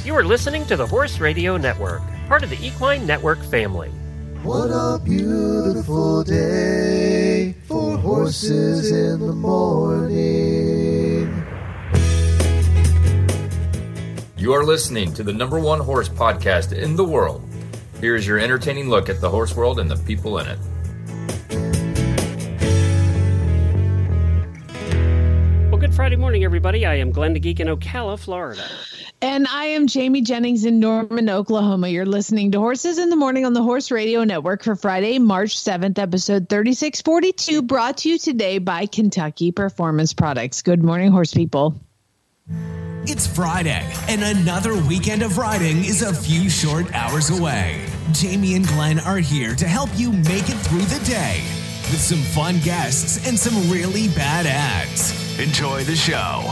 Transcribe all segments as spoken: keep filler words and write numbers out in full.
You are listening to the Horse Radio Network, part of the Equine Network family. What a beautiful day for horses in the morning. You are listening to the number one horse podcast in the world. Here is your entertaining look at the horse world and the people in it. Well, good Friday morning, everybody. I am Glenn the Geek in Ocala, Florida. And I am Jamie Jennings in Norman, Oklahoma. You're listening to Horses in the Morning on the Horse Radio Network for Friday, March seventh, episode thirty-six forty-two, brought to you today by Kentucky Performance Products. Good morning, horse people. It's Friday, and another weekend of riding is a few short hours away. Jamie and Glenn are here to help you make it through the day with some fun guests and some really bad ads. Enjoy the show.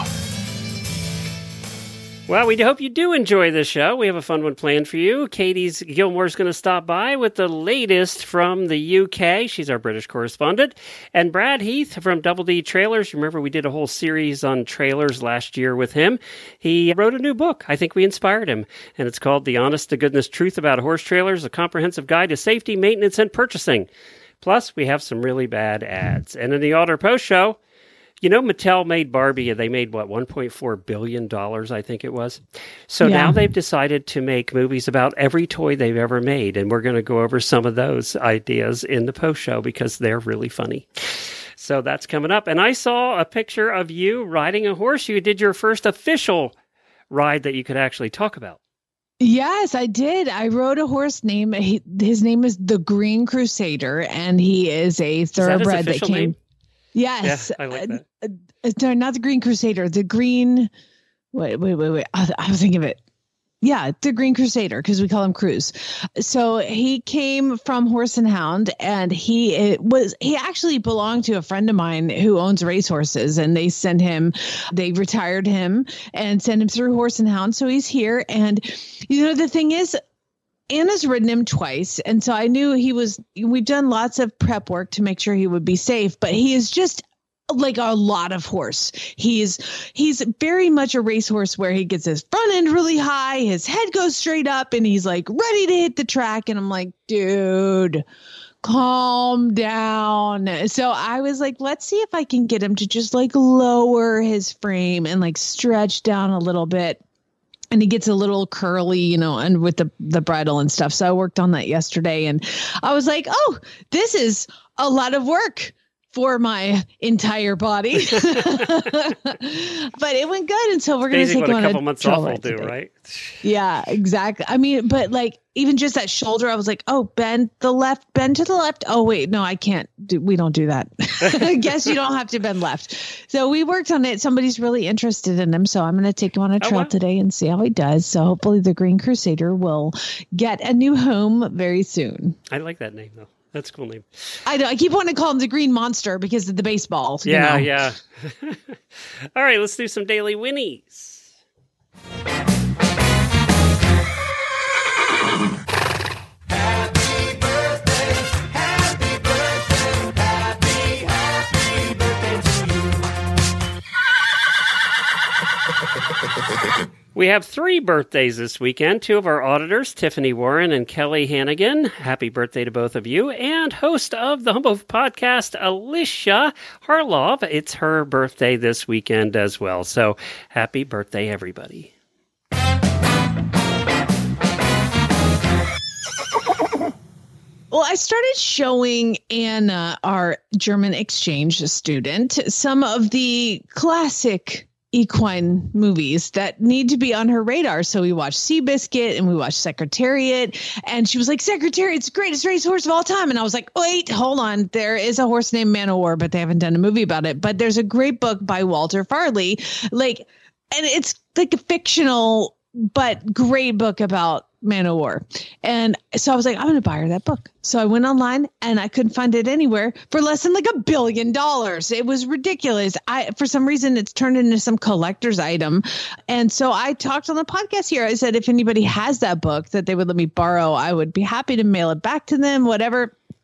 Well, we hope you do enjoy this show. We have a fun one planned for you. Katie's Gilmore's going to stop by with the latest from the U K. She's our British correspondent. And Brad Heath from Double D Trailers. Remember, we did a whole series on trailers last year with him. He wrote a new book. I think we inspired him. And it's called The Honest to Goodness Truth About Horse Trailers, a comprehensive guide to safety, maintenance, and purchasing. Plus, we have some really bad ads. And in the Auto Post show, you know, Mattel made Barbie, and they made, what, one point four billion dollars, I think it was. So yeah. Now they've decided to make movies about every toy they've ever made, and we're going to go over some of those ideas in the post show because they're really funny. So that's coming up. And I saw a picture of you riding a horse. You did your first official ride that you could actually talk about. Yes, I did. I rode a horse named, he, his name is the Green Crusader, and he is a thoroughbred that, that came. Name? Yes. Yeah, I like that. Uh, uh, sorry, not the Green Crusader, the Green, wait, wait, wait, wait. I, I was thinking of it. Yeah, the Green Crusader, because we call him Cruz. So he came from Horse and Hound, and he it was he actually belonged to a friend of mine who owns racehorses, and they sent him, they retired him and sent him through Horse and Hound. So he's here, and you know the thing is, Anna's ridden him twice, and so I knew he was, we've done lots of prep work to make sure he would be safe, but he is just like a lot of horse. He's he's very much a racehorse where he gets his front end really high, his head goes straight up, and he's like ready to hit the track, and I'm like, dude, calm down. So I was like, let's see if I can get him to just like lower his frame and like stretch down a little bit. And he gets a little curly, you know, and with the, the bridle and stuff. So I worked on that yesterday, and I was like, oh, this is a lot of work for my entire body. But it went good. And so we're going to take him on a couple months off will do, right? Yeah, exactly. I mean, but like even just that shoulder, I was like, oh, bend the left, bend to the left. Oh, wait, no, I can't do, we don't do that. I guess you don't have to bend left. So we worked on it. Somebody's really interested in him. So I'm going to take him on a trail oh, wow. today and see how he does. So hopefully the Green Crusader will get a new home very soon. I like that name though. That's a cool name. I know. I keep wanting to call him the Green Monster because of the baseball. Yeah, you know? yeah. All right, let's do some daily whinnies. Happy birthday, happy birthday, happy, happy birthday to you. We have three birthdays this weekend. Two of our auditors, Tiffany Warren and Kelly Hannigan. Happy birthday to both of you. And host of the Humble Podcast, Alicia Harlov. It's her birthday this weekend as well. So happy birthday, everybody. Well, I started showing Anna, our German exchange student, some of the classic equine movies that need to be on her radar. So we watched Seabiscuit and we watched Secretariat, and she was like, Secretariat's the greatest racehorse of all time. And I was like, wait, hold on. There is a horse named Man o' War, but they haven't done a movie about it. But there's a great book by Walter Farley, like, and it's like a fictional but great book about Man o' War. And so I was like, I'm going to buy her that book. So I went online and I couldn't find it anywhere for less than like a billion dollars. It was ridiculous. I, for some reason, it's turned into some collector's item. And so I talked on the podcast here. I said, if anybody has that book that they would let me borrow, I would be happy to mail it back to them, whatever.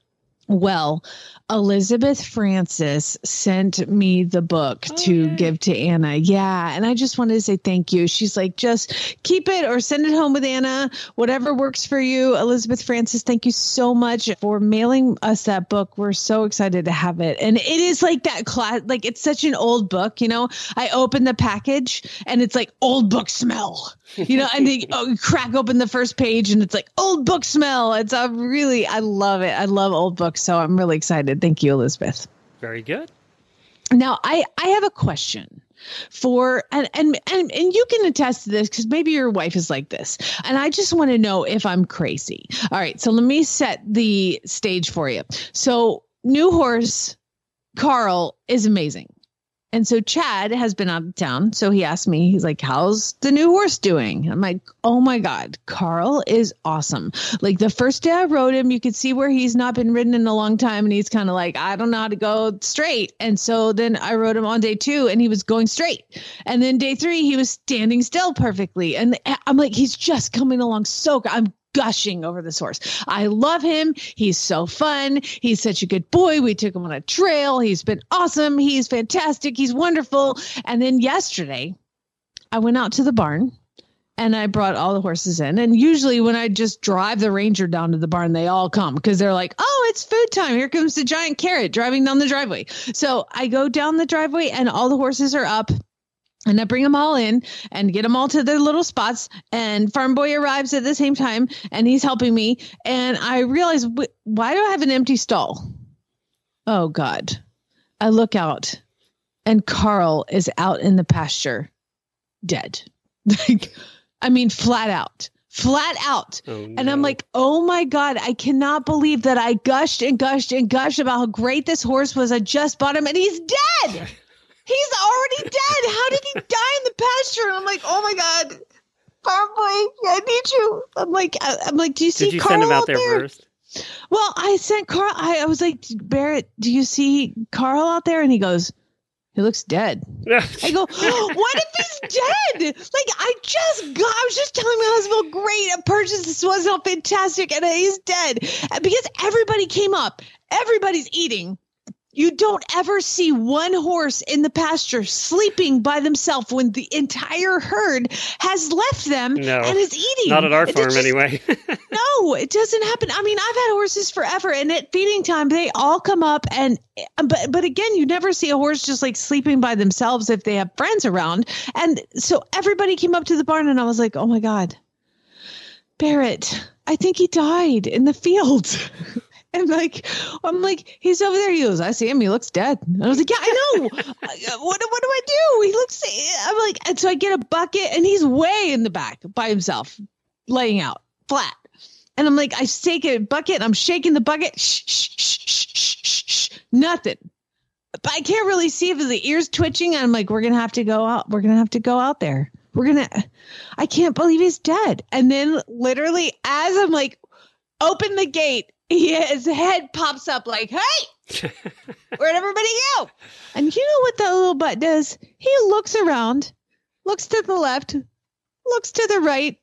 Well, Elizabeth Francis sent me the book Oh, to yay. give to Anna. Yeah. And I just wanted to say thank you. She's like, just keep it or send it home with Anna, whatever works for you. Elizabeth Francis, thank you so much for mailing us that book. We're so excited to have it. And it is like that class, like it's such an old book, you know, I open the package and it's like old book smell, you know, and then oh, you crack open the first page and it's like old book smell. It's a really, I love it. I love old books. So I'm really excited. Thank you, Elizabeth. Very good. Now, I, I have a question for, and, and, and, and you can attest to this because maybe your wife is like this. And I just want to know if I'm crazy. All right. So let me set the stage for you. So new horse, Carl, is amazing. And so Chad has been out of town. So he asked me, he's like, how's the new horse doing? I'm like, oh my God, Carl is awesome. Like the first day I rode him, you could see where he's not been ridden in a long time. And he's kind of like, I don't know how to go straight. And so then I rode him on day two and he was going straight. And then day three, he was standing still perfectly. And I'm like, he's just coming along so good. I'm gushing over this horse. I love him. He's so fun. He's such a good boy. We took him on a trail. He's been awesome. He's fantastic. He's wonderful. And then yesterday I went out to the barn and I brought all the horses in. And usually when I just drive the Ranger down to the barn, they all come because they're like, oh, it's food time. Here comes the giant carrot driving down the driveway. So I go down the driveway and all the horses are up. And I bring them all in and get them all to their little spots. And Farm Boy arrives at the same time and he's helping me. And I realize, why do I have an empty stall? Oh, God. I look out and Carl is out in the pasture, dead. Like, I mean, flat out, flat out. Oh, no. And I'm like, oh, my God, I cannot believe that I gushed and gushed and gushed about how great this horse was. I just bought him and he's dead. He's already dead. How did he die in the pasture? And I'm like, oh my God, Farm Boy, I need you. I'm like, I, I'm like, do you see Did you Carl send him out out there, there? first? Well, I sent Carl. I, I was like, Barrett, do you see Carl out there? And he goes, he looks dead. I go, oh, what if he's dead? Like, I just got, I was just telling my husband how great a purchase this was, how fantastic, and he's dead. Because everybody came up, everybody's eating. You don't ever see one horse in the pasture sleeping by themselves when the entire herd has left them No, and is eating. Not at our It farm, just- anyway. No, it doesn't happen. I mean, I've had horses forever, and at feeding time, they all come up, and but but again, you never see a horse just like sleeping by themselves if they have friends around. And so everybody came up to the barn, and I was like, oh my God, Barrett, I think he died in the field. And like, I'm like, he's over there. He goes, I see him. He looks dead. And I was like, yeah, I know. what, what do I do? He looks, I'm like, and so I get a bucket and he's way in the back by himself, laying out flat. And I'm like, I take a bucket and I'm shaking the bucket. Shh, shh, shh, shh, shh, shh, shh. Nothing. But I can't really see if the ear's twitching. And I'm like, we're going to have to go out. We're going to have to go out there. We're going to, I can't believe he's dead. And then literally as I'm like, open the gate, his head pops up like, hey, where'd everybody go? And you know what that little butt does? He looks around, looks to the left, looks to the right,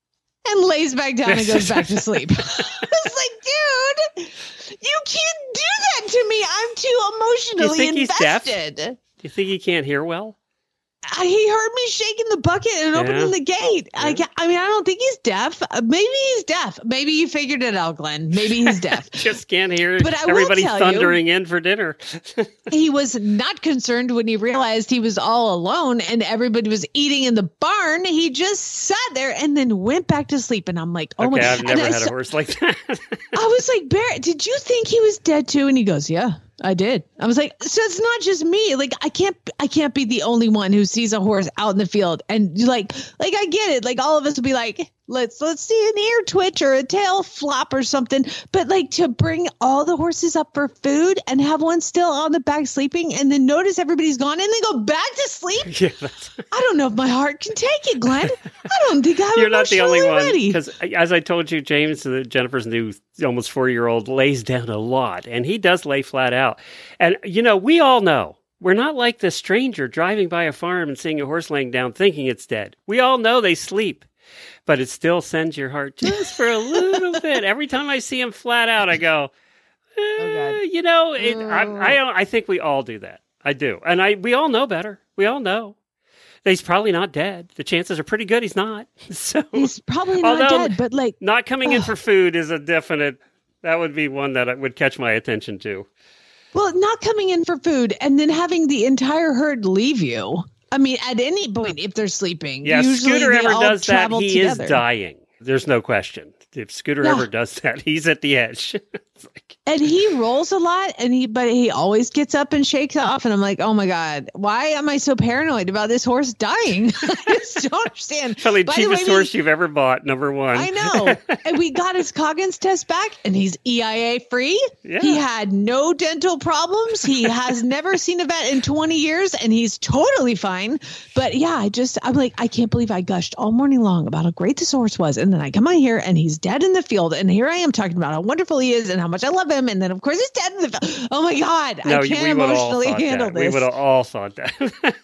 and lays back down and goes back to sleep. I was like, dude, you can't do that to me. I'm too emotionally think he's deaf? invested. Do you think he can't hear well? I, he heard me shaking the bucket and opening Yeah. the gate. I, Yeah. ca- I mean, I don't think he's deaf. Uh, Maybe he's deaf. Maybe you figured it out, Glenn. Maybe he's deaf. Just can't hear But I will everybody tell you- thundering in for dinner. He was not concerned when he realized he was all alone and everybody was eating in the barn. He just sat there and then went back to sleep. And I'm like, oh Okay, my I've and never I had a saw- horse like that. I was like, Barrett, did you think he was dead too? And he goes, yeah, I did. I was like, so it's not just me. Like, I can't, I can't be the only one who sees a horse out in the field. And like, like, I get it. Like all of us will be like, let's, let's see an ear twitch or a tail flop or something. But like to bring all the horses up for food and have one still on the back sleeping and then notice everybody's gone and then go back to sleep. Yeah, that's, I don't know if my heart can take it, Glenn. I don't think I'm you're not the only emotionally one. ready. Because as I told you, James, uh, Jennifer's new almost four-year-old, lays down a lot, and he does lay flat out. And you know, we all know. We're not like the stranger driving by a farm and seeing a horse laying down thinking it's dead. We all know they sleep, but it still sends your heart just for a little bit. Every time I see him flat out, I go, Uh, you know, it, I, I I think we all do that. I do, and I we all know better. We all know that he's probably not dead. The chances are pretty good he's not. So He's probably not although dead, but like, not coming in ugh. for food is a definite. That would be one that would catch my attention too. well, not coming in for food and then having the entire herd leave you. I mean, at any point, if they're sleeping, Yeah, usually Scooter they ever all does that, travel he together. is dying. There's no question. If Scooter Yeah. ever does that, he's at the edge. It's like, And he rolls a lot, and he but he always gets up and shakes off. And I'm like, oh my god, why am I so paranoid about this horse dying? I just don't understand. probably By the cheapest way, we- horse you've ever bought. Number one. I know. And we got his Coggins test back, and he's E I A free. Yeah. He had no dental problems. He has never seen a vet in twenty years, and he's totally fine. But yeah, I just, I'm like, I can't believe I gushed all morning long about how great this horse was. And then I come on here, and he's dead in the field. And here I am talking about how wonderful he is and how much I love him. And then, of course, he's dead in the field. Oh my God. No, I can't we would all emotionally thought handle that. We this. would have all thought that.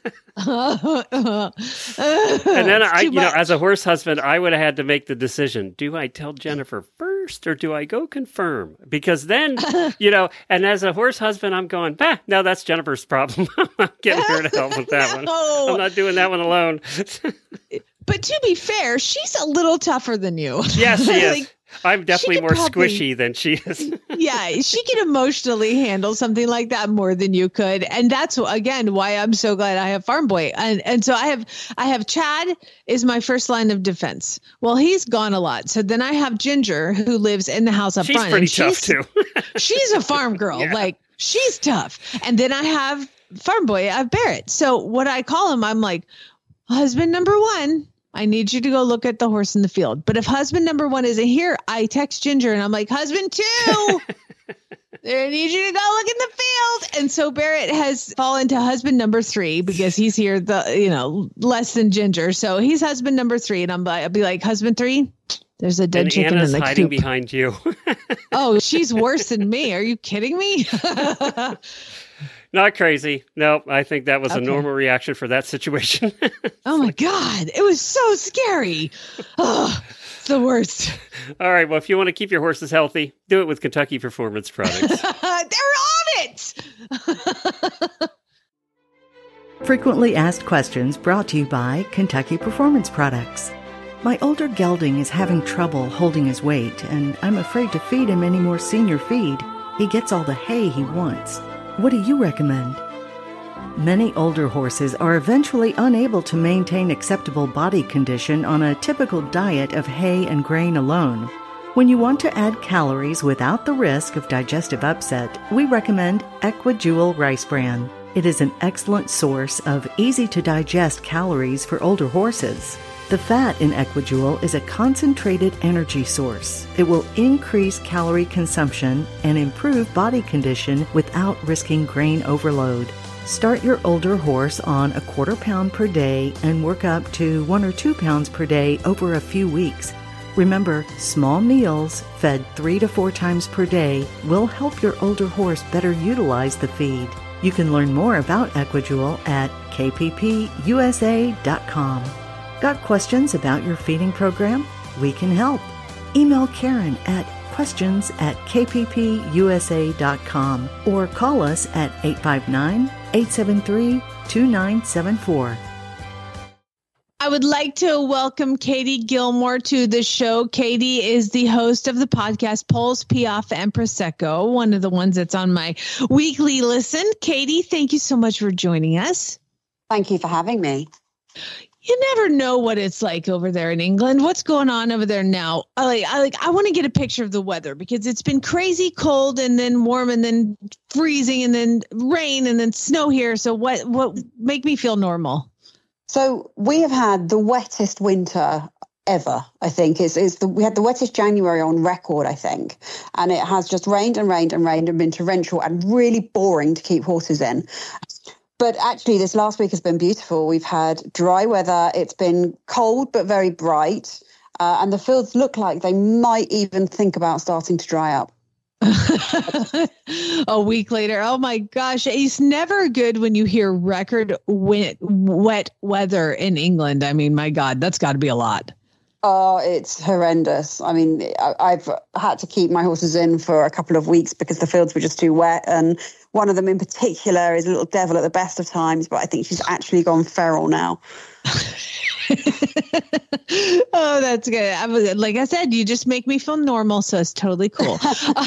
and And then I, you know, as a horse husband, I would have had to make the decision: do I tell Jennifer first, or do I go confirm? Because then, you know, and as a horse husband, I'm going, bah, no, that's Jennifer's problem. I'm not getting her to help with that one. No. I'm not doing that one alone. But to be fair, she's a little tougher than you. Yes, she is. Like, I'm definitely could more probably- squishy than she is. yeah, she can emotionally handle something like that more than you could. And that's again why I'm so glad I have Farm Boy. And and so I have I have Chad is my first line of defense. Well, he's gone a lot. So then I have Ginger, who lives in the house up She's front. pretty and tough she's, too. she's a farm girl. Yeah. Like she's tough. And then I have Farm Boy, I have Barrett. So what I call him, I'm like, husband number one, I need you to go look at the horse in the field. But if husband number one isn't here, I text Ginger and I'm like, husband two, I need you to go look in the field. And so Barrett has fallen to husband number three because he's here, the you know, less than Ginger. So he's husband number three. And I'm like, I'll be like, husband three, there's a dead And chicken Anna's in the hiding coop. behind you. Oh, she's worse than me. Are you kidding me? Not crazy. No, I think that was Okay. a normal reaction for that situation. Oh my God. It was so scary. Oh, it's the worst. All right. Well, if you want to keep your horses healthy, do it with Kentucky Performance Products. They're on it. Frequently asked questions brought to you by Kentucky Performance Products. My older gelding is having trouble holding his weight, and I'm afraid to feed him any more senior feed. He gets all the hay he wants. What do you recommend? Many older horses are eventually unable to maintain acceptable body condition on a typical diet of hay and grain alone. When you want to add calories without the risk of digestive upset, we recommend Equijewel Rice Bran. It is an excellent source of easy-to-digest calories for older horses. The fat in Equijewel is a concentrated energy source. It will increase calorie consumption and improve body condition without risking grain overload. Start your older horse on a quarter pound per day and work up to one or two pounds per day over a few weeks. Remember, small meals fed three to four times per day will help your older horse better utilize the feed. You can learn more about Equijewel at k p p u s a dot com. Got questions about your feeding program? We can help. Email Karen at questions at k p p u s a dot com or call us at eight five nine, eight seven three, two nine seven four. I would like to welcome Katie Gilmore to the show. Katie is the host of the podcast Poles, Piaffe, and Prosecco, one of the ones that's on my weekly listen. Katie, thank you so much for joining us. Thank you for having me. You never know what it's like over there in England. What's going on over there now? I like, I like, I want to get a picture of the weather because it's been crazy cold and then warm and then freezing and then rain and then snow here. So what, what make me feel normal? So we have had the wettest winter ever, I think. It's, it's the, we had the wettest January on record, I think. And it has just rained and rained and rained and been torrential and really boring to keep horses in. But actually, this last week has been beautiful. We've had dry weather. It's been cold, but very bright. Uh, and the fields look like they might even think about starting to dry up. A week later. Oh my gosh. It's never good when you hear record wet, wet weather in England. I mean, my God, that's got to be a lot. Oh, it's horrendous. I mean, I, I've had to keep my horses in for a couple of weeks because the fields were just too wet. And one of them in particular is a little devil at the best of times, but I think she's actually gone feral now. Oh, that's good. I was, like I said, you just make me feel normal, so it's totally cool.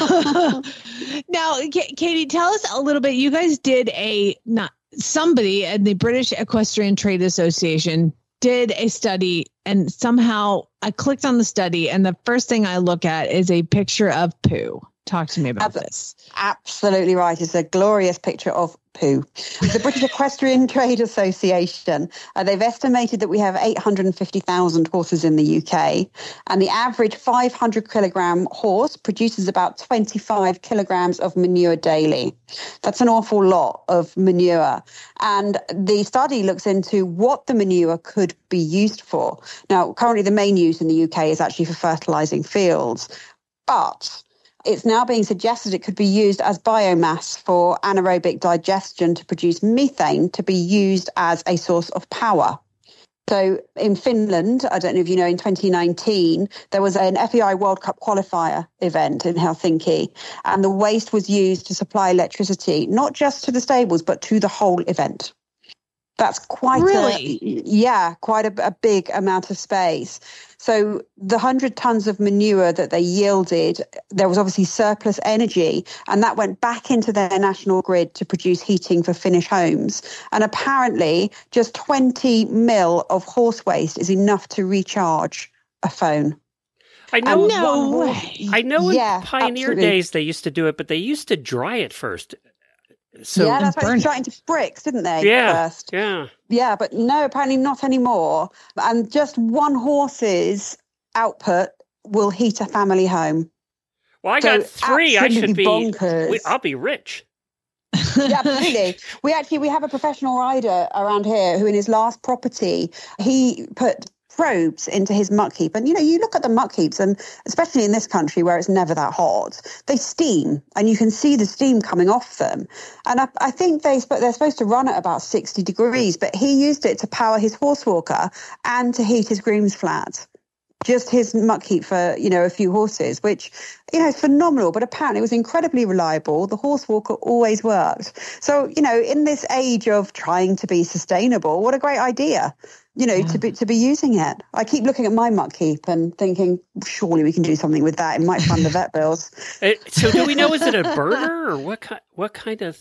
uh, now, K- Katie, tell us a little bit. You guys did a not somebody at the British Equestrian Trade Association did a study, and somehow I clicked on the study, and the first thing I look at is a picture of poo. Talk to me about Ab- this. Absolutely right. It's a glorious picture of poo. The British Equestrian Trade Association, uh, they've estimated that we have eight hundred fifty thousand horses in the U K, and the average five hundred kilogram horse produces about twenty-five kilograms of manure daily. That's an awful lot of manure. And the study looks into what the manure could be used for. Now, currently the main use in the U K is actually for fertilizing fields, but it's now being suggested it could be used as biomass for anaerobic digestion to produce methane to be used as a source of power. So in Finland, I don't know if you know, in twenty nineteen, there was an F E I World Cup qualifier event in Helsinki, and the waste was used to supply electricity, not just to the stables, but to the whole event. That's quite Really? a, yeah, quite a, a big amount of space. So the one hundred tons of manure that they yielded, there was obviously surplus energy, and that went back into their national grid to produce heating for Finnish homes. And apparently just twenty mil of horse waste is enough to recharge a phone. I know. And No one way. horse- I know. In Yeah, Pioneer absolutely. days they used to do it, but they used to dry it first. So yeah, that's why burn they it. shot into bricks, didn't they? yeah, First. yeah. Yeah, but no, apparently not anymore. And just one horse's output will heat a family home. Well, I So got three. I should absolutely be. bonkers. we- I'll be rich. Yeah, absolutely. We actually, we have a professional rider around here who in his last property, he put probes into his muck heap. And, you know, you look at the muck heaps, and especially in this country where it's never that hot, they steam and you can see the steam coming off them. And I, I think they, sp- they're supposed to run at about sixty degrees, but he used it to power his horse walker and to heat his groom's flat. Just his muck heap for, you know, a few horses, which, you know, is phenomenal. But apparently it was incredibly reliable. The horse walker always worked. So, you know, in this age of trying to be sustainable, what a great idea, you know, Yeah. to be to be using it. I keep looking at my muck heap and thinking, surely we can do something with that. It might fund the vet bills. Uh, so, do we know? Is it a burner or what kind? What kind of?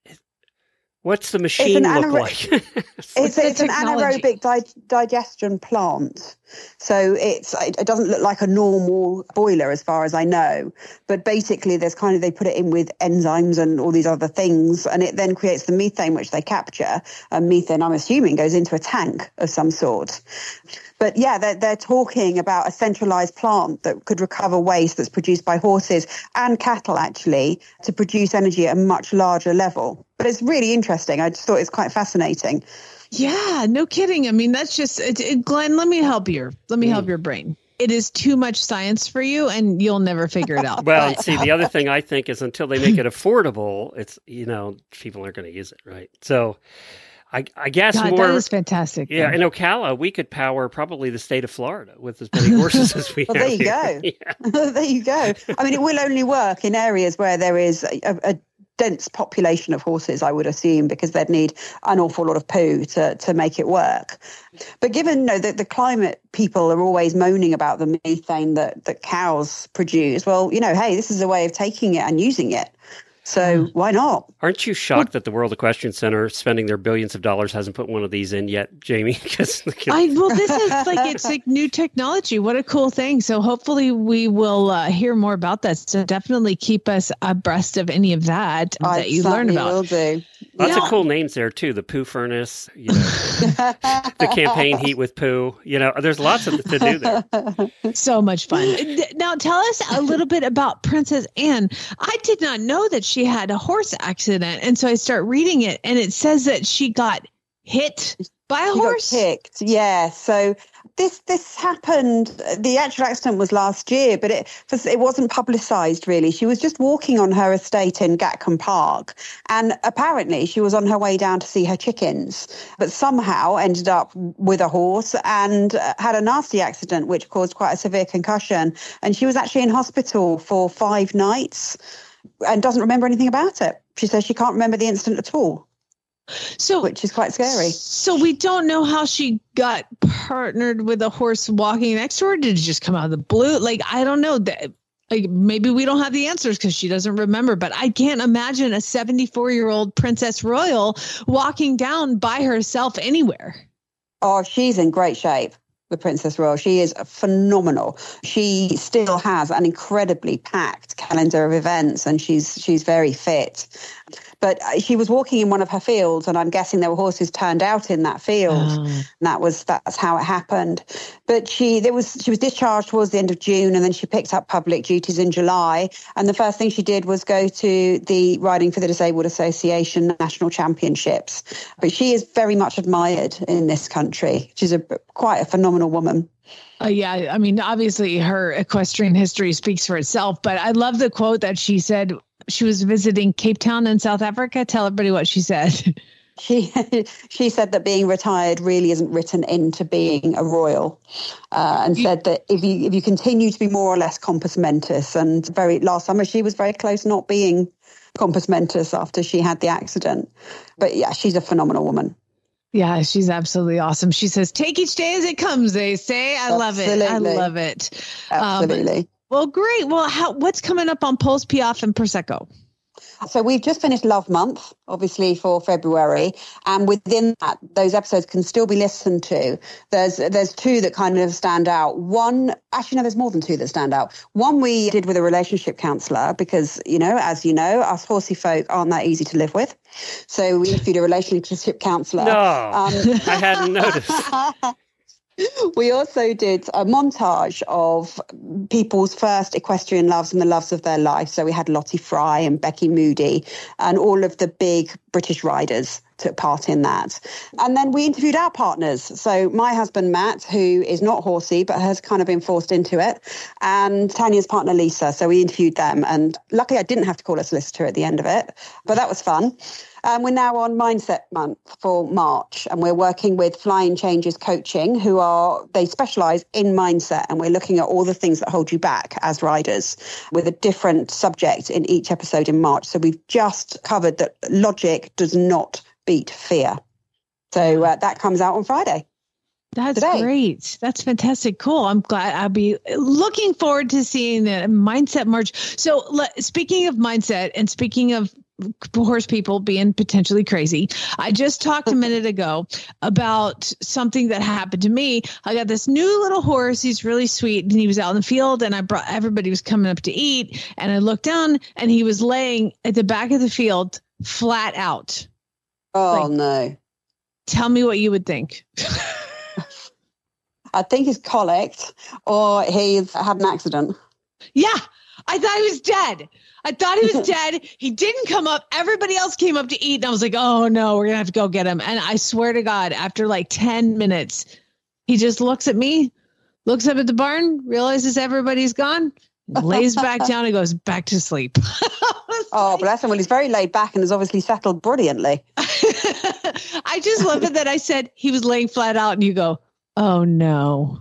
What's the machine look anaero- like? It's, the it's an technology? anaerobic di- digestion plant. So it's it it doesn't look like a normal boiler as far as I know. But basically there's kind of, they put it in with enzymes and all these other things, and it then creates the methane which they capture. And methane, I'm assuming, goes into a tank of some sort. But yeah, they're, they're talking about a centralized plant that could recover waste that's produced by horses and cattle, actually, to produce energy at a much larger level. But it's really interesting. I just thought it's quite fascinating. Yeah, no kidding. I mean, that's just, it, it, Glenn, let me help you. Let me help your brain. It is too much science for you, and you'll never figure it out. Well, But- see, the other thing I think is until they make it affordable, it's, you know, people aren't going to use it, right? So I, I guess God, more. that is fantastic. Yeah, though. in Ocala, we could power probably the state of Florida with as many horses as we Well, have there you here. go. Yeah. There you go. I mean, it will only work in areas where there is a, a dense population of horses, I would assume, because they'd need an awful lot of poo to, to make it work. But given, you know, that the climate people are always moaning about the methane that, that cows produce, well, you know, hey, this is a way of taking it and using it. So why not? Aren't you shocked that the World Equestrian Center, spending their billions of dollars, hasn't put one of these in yet, Jamie? Because I well, this is like it's like new technology. What a cool thing! So hopefully we will uh, hear more about that. So definitely keep us abreast of any of that I that you learn certainly about. will do. lots Yeah. of cool names there too. The poo furnace, you know, the campaign heat with poo. You know, there's lots of to do there. So much fun. Now tell us a little bit about Princess Anne. I did not know that she had a horse accident, and so I start reading it, and it says that she got hit by a She horse. got kicked. Yeah. So this this happened. The actual accident was last year, but it it wasn't publicised really. She was just walking on her estate in Gatcombe Park, and apparently she was on her way down to see her chickens, but somehow ended up with a horse and had a nasty accident, which caused quite a severe concussion. And she was actually in hospital for five nights and doesn't remember anything about it. She says she can't remember the incident at all. So, which is quite scary. So we don't know how she got partnered with a horse walking next to her. Did it just come out of the blue? Like, I don't know. Like, maybe we don't have the answers because she doesn't remember. But I can't imagine a seventy-four-year-old Princess Royal walking down by herself anywhere. Oh, she's in great shape. The Princess Royal. She is phenomenal. She still has an incredibly packed calendar of events, and she's she's very fit. But she was walking in one of her fields, and I'm guessing there were horses turned out in that field. Oh. And that was that's how it happened. But she there was she was discharged towards the end of June, and then she picked up public duties in July. And the first thing she did was go to the Riding for the Disabled Association National Championships. But she is very much admired in this country. She's a quite a phenomenal woman. Uh, yeah, I mean, obviously her equestrian history speaks for itself, but I love the quote that she said she was visiting Cape Town in South Africa. Tell everybody what she said. She she said that being retired really isn't written into being a royal, uh, and you, said that if you if you continue to be more or less compos mentis, and very last summer she was very close not being compos mentis after she had the accident. But yeah, she's a phenomenal woman. Yeah, she's absolutely awesome. She says, take each day as it comes, they say. I Absolutely. love it. I love it. Absolutely. Um, well, great. Well, how, what's coming up on Poles, Piaffe, and Prosecco? So we've just finished Love Month, obviously, for February. And within that, those episodes can still be listened to. There's there's two that kind of stand out. One, actually, no, there's more than two that stand out. One we did with a relationship counsellor because, you know, as you know, us horsey folk aren't that easy to live with. So we interviewed a relationship counsellor. No, um, I hadn't noticed. We also did a montage of people's first equestrian loves and the loves of their life. So we had Lottie Fry and Becky Moody and all of the big British riders took part in that. And then we interviewed our partners. So my husband, Matt, who is not horsey, but has kind of been forced into it, and Tanya's partner, Lisa. So we interviewed them. And luckily I didn't have to call a solicitor at the end of it, but that was fun. And we're now on Mindset Month for March, and we're working with Flying Changes Coaching, who are, they specialise in mindset, and we're looking at all the things that hold you back as riders with a different subject in each episode in March. So we've just covered that logic does not beat fear. So uh, that comes out on Friday. That's today. Great. That's fantastic. Cool. I'm glad. I'll be looking forward to seeing the Mindset March. So le- speaking of mindset and speaking of horse people being potentially crazy, I just talked a minute ago about something that happened to me. I got this new little horse. He's really sweet, and he was out in the field, and I brought everybody was coming up to eat, and I looked down, and he was laying at the back of the field, flat out. Oh, like, no. Tell me what you would think. I think he's colicked or he's had an accident. Yeah, I thought he was dead. I thought he was dead. He didn't come up. Everybody else came up to eat. And I was like, oh, no, we're going to have to go get him. And I swear to God, after like ten minutes, he just looks at me, looks up at the barn, realizes everybody's gone, lays back down and goes back to sleep. Oh, like, bless him. Well, he's very laid back and has obviously settled brilliantly. I just love it that I said he was laying flat out and you go, oh, no.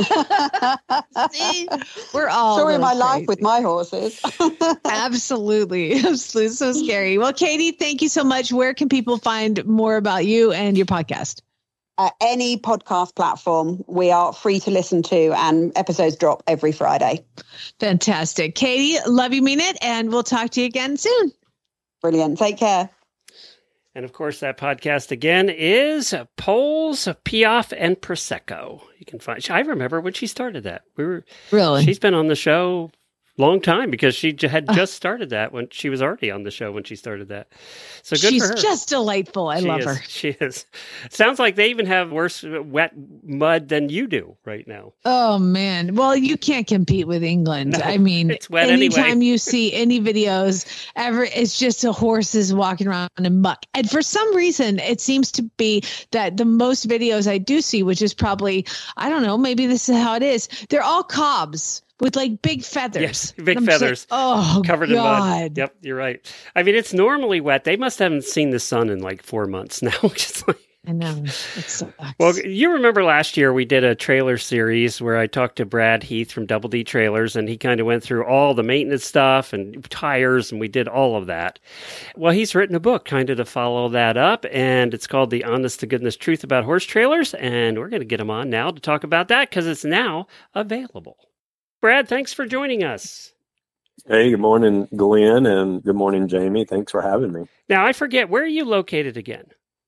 See, we're all story of my crazy. life with my horses. Absolutely. Absolutely. So scary. Well, Katie, thank you so much. Where can people find more about you and your podcast? Uh, any podcast platform, we are free to listen to, and episodes drop every Friday. Fantastic. Katie, love you, mean it, and we'll talk to you again soon. Brilliant. Take care. And of course, that podcast again is Poles, Piaffe, and Prosecco. You can find. I remember when she started that. We were really. She's been on the show long time because she j- had just started that when she was already on the show when she started that. So good She's for her. just delightful. I She love is. her. She is. Sounds like they even have worse wet mud than you do right now. Oh man. Well, you can't compete with England. No, I mean, it's wet anytime anyway. you see any videos ever, it's just a horses walking around in muck. And for some reason, it seems to be that the most videos I do see, which is probably, I don't know, maybe this is how it is. They're all cobs with like big feathers. Yes, big And I'm just feathers. like, oh, Covered God. in mud. Yep, you're right. I mean, it's normally wet. They must haven't seen the sun in like four months now. Just like, I know. It sucks. well, you remember last year we did a trailer series where I talked to Brad Heath from Double D Trailers, and he kind of went through all the maintenance stuff and tires, and we did all of that. Well, he's written a book kind of to follow that up, and it's called The Honest to Goodness Truth About Horse Trailers, and we're going to get him on now to talk about that because it's now available. Brad, thanks for joining us. Hey, good morning, Glenn, and good morning, Jamie. Thanks for having me. Now, I forget, where are you located again?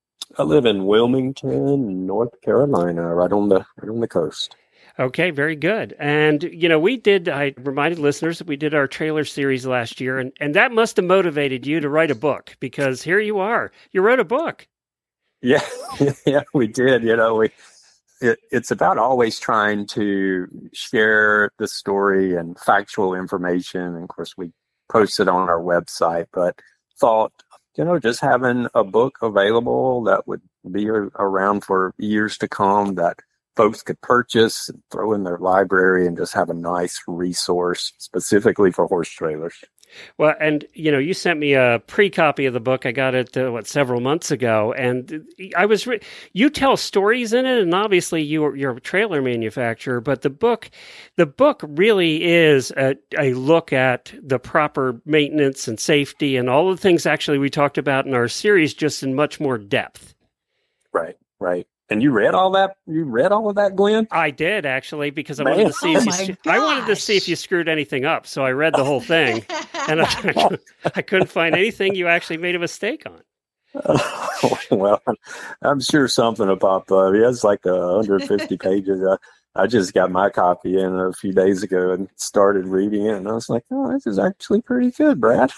I live in Wilmington, North Carolina, right on the right on the coast. Okay, very good. And, you know, we did, I reminded listeners that we did our trailer series last year, and, and that must have motivated you to write a book because here you are. You wrote a book. Yeah, yeah, we did. You know, we it, it's about always trying to share the story and factual information. And of course, we post it on our website, but thought, you know, just having a book available that would be a- around for years to come that folks could purchase and throw in their library and just have a nice resource specifically for horse trailers. Well, and, you know, you sent me a pre-copy of the book. I got it, uh, what, several months ago. And I was, re- you tell stories in it, and obviously you're, you're a trailer manufacturer, but the book, the book really is a, a look at the proper maintenance and safety and all the things actually we talked about in our series, just in much more depth. Right, right. And you read all that? You read all of that, Glenn? I did actually, because I Man. wanted to see Oh if my you, I wanted to see if gosh. you screwed anything up. So I read the whole thing, and I, I couldn't find anything you actually made a mistake on. Well, I'm sure something will pop up. Yeah, it's like uh, one hundred fifty pages. I, I just got my copy in a few days ago and started reading it, and I was like, "Oh, this is actually pretty good, Brad."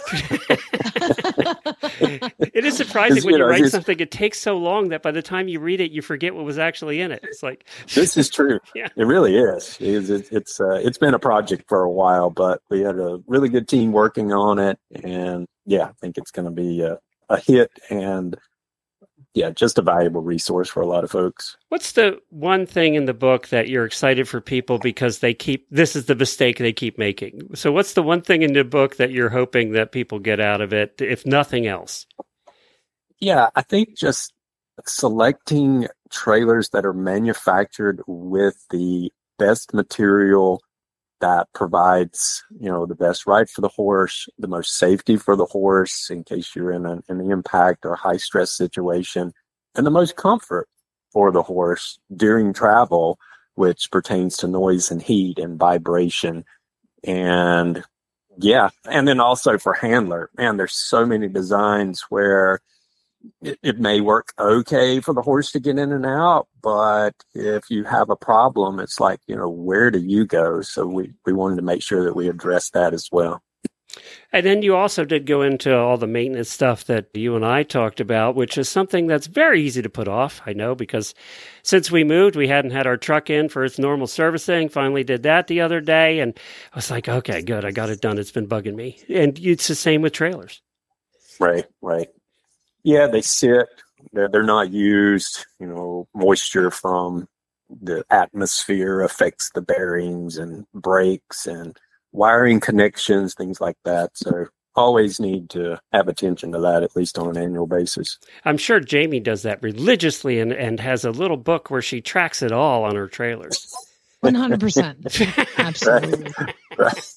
It is surprising 'Cause, when you you know, write it's- something, it takes so long that by the time you read it, you forget what was actually in it. It's like, This is true. Yeah. It really is. It's it's it's, uh, it's been a project for a while, but we had a really good team working on it, and yeah, I think it's going to be a, a hit, and yeah, just a valuable resource for a lot of folks. what's the one thing in the book that you're excited for people because they keep, this is the mistake they keep making? So what's the one thing in the book that you're hoping that people get out of it, if nothing else? Yeah, I think just selecting trailers that are manufactured with the best material that provides, you know, the best ride for the horse, the most safety for the horse in case you're in an, an impact or high stress situation, and the most comfort for the horse during travel, which pertains to noise and heat and vibration. And yeah, and then also for handler, man, there's so many designs where it, it may work okay for the horse to get in and out, but if you have a problem, it's like, you know, where do you go? So we, we wanted to make sure that we address that as well. And then you also did go into all the maintenance stuff that you and I talked about, which is something that's very easy to put off. I know, because since we moved, we hadn't had our truck in for its normal servicing. Finally did that the other day. And I was like, okay, good. I got it done. It's been bugging me. And it's the same with trailers. Right, right. Yeah, they sit, they're, they're not used, you know, moisture from the atmosphere affects the bearings and brakes and wiring connections, things like that. So always need to have attention to that, at least on an annual basis. I'm sure Jamie does that religiously and, and has a little book where she tracks it all on her trailers. one hundred percent. Absolutely. Right.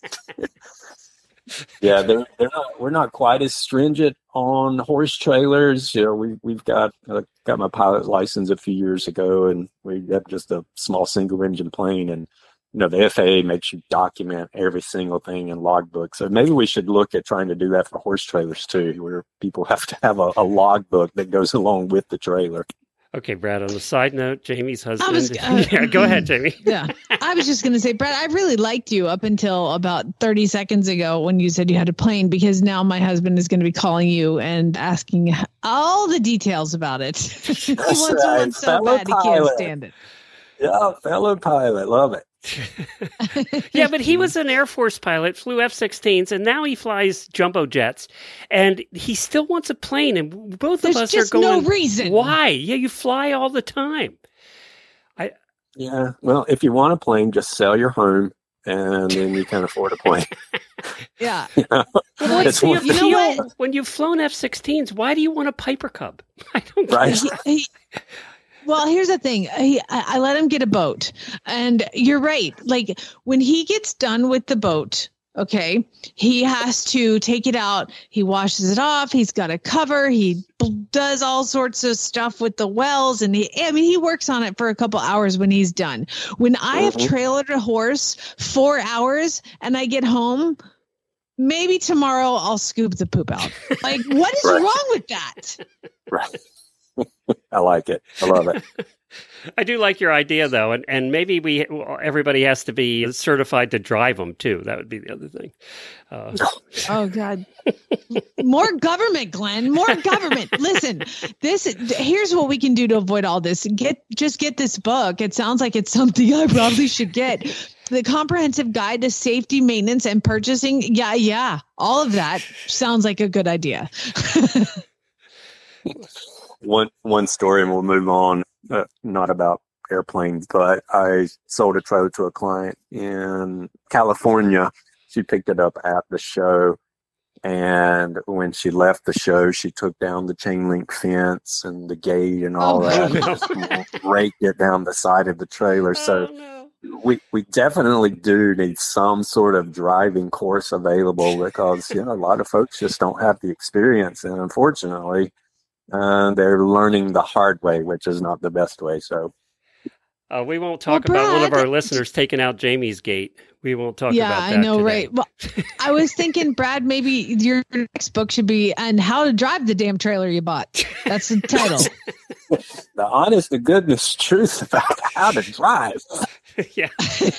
Yeah, they're, they're not, we're not quite as stringent on horse trailers. You know, we, we've got, uh, got my pilot license a few years ago, and we got just a small single engine plane, and you know, the F A A makes you document every single thing in logbook. So maybe we should look at trying to do that for horse trailers too, where people have to have a, a logbook that goes along with the trailer. Okay, Brad, on a side note, Jamie's husband. was, uh, yeah, go ahead, Jamie. Yeah. I was just going to say, Brad, I really liked you up until about thirty seconds ago when you said you had a plane, because now my husband is going to be calling you and asking all the details about it. He That's wants right. one so Fellow bad he can't pilot. stand it. Yeah, fellow pilot. Love it. Yeah, but he was an Air Force pilot, flew F sixteens, and now he flies jumbo jets, and he still wants a plane. And both There's of us just are going, no reason. Why? Yeah, you fly all the time. Yeah. Well, if you want a plane, just sell your home, and then you can afford a plane. Yeah. You know? What's That's the one- appeal? You know what? When you've flown F sixteens, why do you want a Piper Cub? I don't get Right. it. He- he- well, here's the thing. He, I, I let him get a boat, and you're right. Like when he gets done with the boat, okay, he has to take it out. He washes it off. He's got a cover. He b- does all sorts of stuff with the wells, and he, I mean, he works on it for a couple hours when he's done. When I have Mhm. trailered a horse four hours and I get home, maybe tomorrow I'll scoop the poop out. Like, what is Right. wrong with that? Right. I like it. I love it. I do like your idea, though, and, and maybe we everybody has to be certified to drive them, too. That would be the other thing. Uh, Oh God. More government, Glenn. More government. Listen, this here's what we can do to avoid all this. Get just get this book. It sounds like it's something I probably should get. The Comprehensive Guide to Safety, Maintenance, and Purchasing. Yeah, yeah. All of that sounds like a good idea. One one story, and we'll move on. Uh, not about airplanes, but I sold a trailer to a client in California. She picked it up at the show, and when she left the show, she took down the chain link fence and the gate and all Oh, that, no. and just raked it down the side of the trailer. So oh, no. we we definitely do need some sort of driving course available, because you know a lot of folks just don't have the experience, and unfortunately, uh, they're learning the hard way, which is not the best way. So Uh, we won't talk Well, about one of Brad- our listeners taking out Jamie's gate. We won't talk yeah, about that I know, today. right? Well, I was thinking, Brad, maybe your next book should be "And How to Drive the Damn Trailer You Bought." That's the title. the honest to goodness truth about how to drive. Yeah.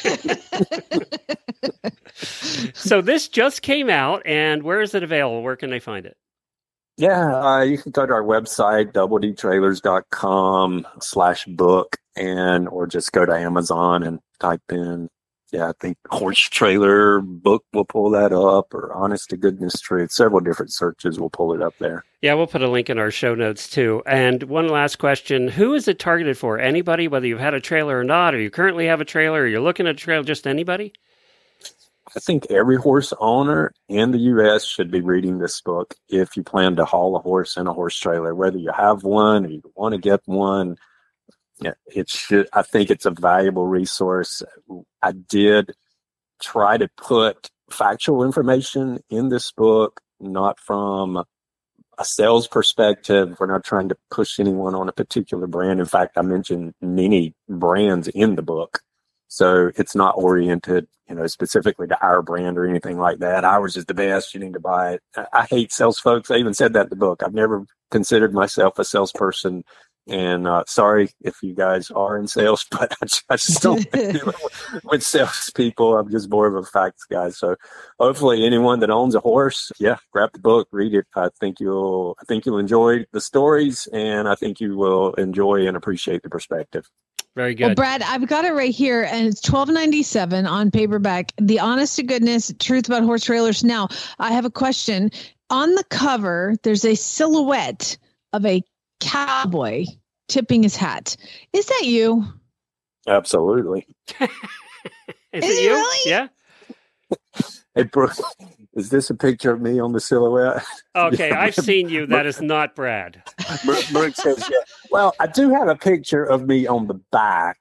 So this just came out, and where is it available? Where can they find it? Yeah, uh, you can go to our website, double d trailers dot com slash book, and or just go to Amazon and type in, yeah, I think horse trailer book will pull that up, or honest to goodness truth. Several different searches will pull it up there. Yeah, we'll put a link in our show notes too. And one last question. Who is it targeted for? Anybody, whether you've had a trailer or not, or you currently have a trailer, or you're looking at a trailer, just anybody? I think every horse owner in the U S should be reading this book if you plan to haul a horse in a horse trailer, whether you have one or you want to get one. Yeah, it should. I think it's a valuable resource. I did try to put factual information in this book, not from a sales perspective. We're not trying to push anyone on a particular brand. In fact, I mentioned many brands in the book. So it's not oriented, you know, specifically to our brand or anything like that. Ours is the best. You need to buy it. I, I hate sales folks. I even said that in the book. I've never considered myself a salesperson. And uh, sorry if you guys are in sales, but I just, I just don't deal with, with salespeople. I'm just more of a facts guy. So hopefully anyone that owns a horse, yeah, grab the book, read it. I think you'll, I think you'll enjoy the stories, and I think you will enjoy and appreciate the perspective. Very good. Well, Brad, I've got it right here, and it's twelve ninety-seven on paperback. The honest to goodness truth about horse trailers. Now, I have a question. On the cover, there's a silhouette of a cowboy tipping his hat. Is that you? Absolutely. Is, Is it it you? really? Yeah. Hey, Brooke, is this a picture of me on the silhouette? Okay, I've seen you. That is not Brad. Brooke, Brooke says, yeah. Well, I do have a picture of me on the back,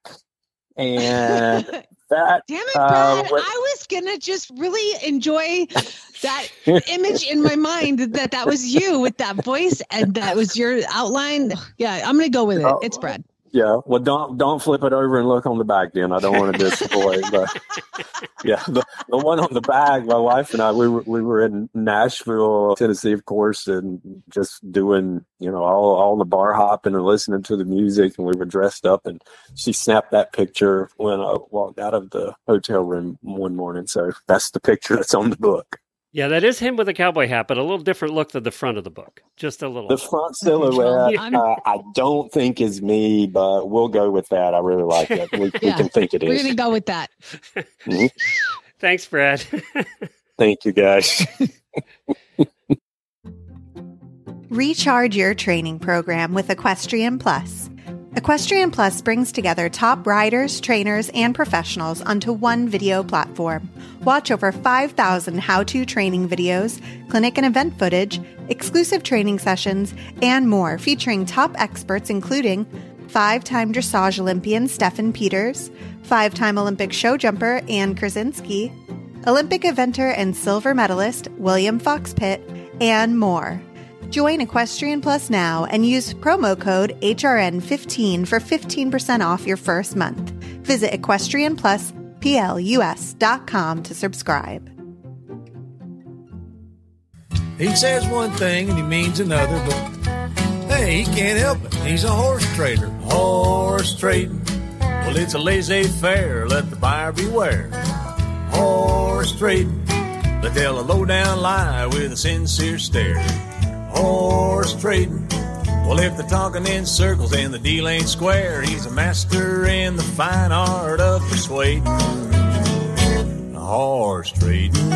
and that. Damn it, uh, Brad. what- I was going to just really enjoy that image in my mind that that was you with that voice and that was your outline. Yeah, I'm going to go with it. It's Brad. Yeah, well, don't don't flip it over and look on the back. Then I don't want to disappoint. But yeah, the, the one on the back, my wife and I, we were we were in Nashville, Tennessee, of course, and just doing you know all all the bar hopping and listening to the music, and we were dressed up. And she snapped that picture when I walked out of the hotel room one morning. So that's the picture that's on the book. Yeah, that is him with a cowboy hat, but a little different look than the front of the book. Just a little. The front silhouette, uh, I don't think is me, but we'll go with that. I really like it. We, Yeah. we can think it is. We're going to go with that. Mhm. Thanks, Brad. Thank you, guys. Recharge your training program with Equestrian Plus. Equestrian Plus brings together top riders, trainers, and professionals onto one video platform. Watch over five thousand how-to training videos, clinic and event footage, exclusive training sessions, and more featuring top experts including five-time dressage Olympian Stefan Peters, five-time Olympic show jumper Ann Krasinski, Olympic eventer and silver medalist William Fox Pitt, and more. Join Equestrian Plus now and use promo code H R N fifteen for fifteen percent off your first month. Visit equestrian plus plus dot com to subscribe. He says one thing and he means another, but hey, he can't help it. He's a horse trader. Horse trading. Well, it's a laissez-faire. Let the buyer beware. Horse trading. But tell a low-down lie with a sincere stare. Horse trading. Well, if they're talking in circles and the deal ain't square, he's a master in the fine art of persuading. Horse trading.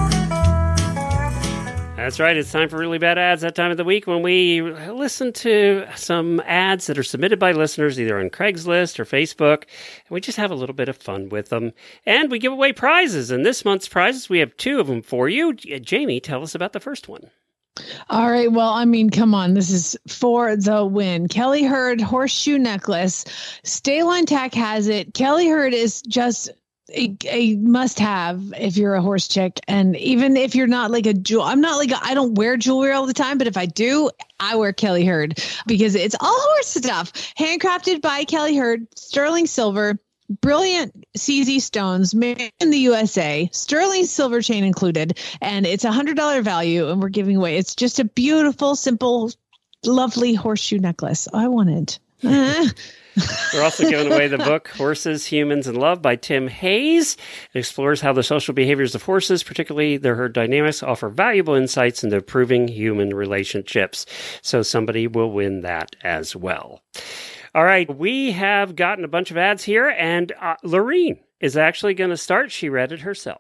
That's right. It's time for Really Bad Ads, that time of the week when we listen to some ads that are submitted by listeners either on Craigslist or Facebook, and we just have a little bit of fun with them. And we give away prizes. And this month's prizes, we have two of them for you. Jamie, tell us about the first one. All right. Well, I mean, come on. This is for the win. Kelly Hurd horseshoe necklace. Stayline Tack has it. Kelly Hurd is just a, a must have if you're a horse chick. And even if you're not like a jewel, I'm not like, a, I don't wear jewelry all the time, but if I do, I wear Kelly Hurd because it's all horse stuff. Handcrafted by Kelly Hurd, sterling silver. Brilliant C Z stones made in the U S A, sterling silver chain included, and it's a hundred dollar value. And we're giving away. It's just a beautiful, simple, lovely horseshoe necklace. I wanted. Uh. We're also giving away the book Horses, Humans, and Love by Tim Hayes. It explores how the social behaviors of horses, particularly their herd dynamics, offer valuable insights into improving human relationships. So somebody will win that as well. All right, we have gotten a bunch of ads here, and uh, Lorene is actually going to start. She read it herself.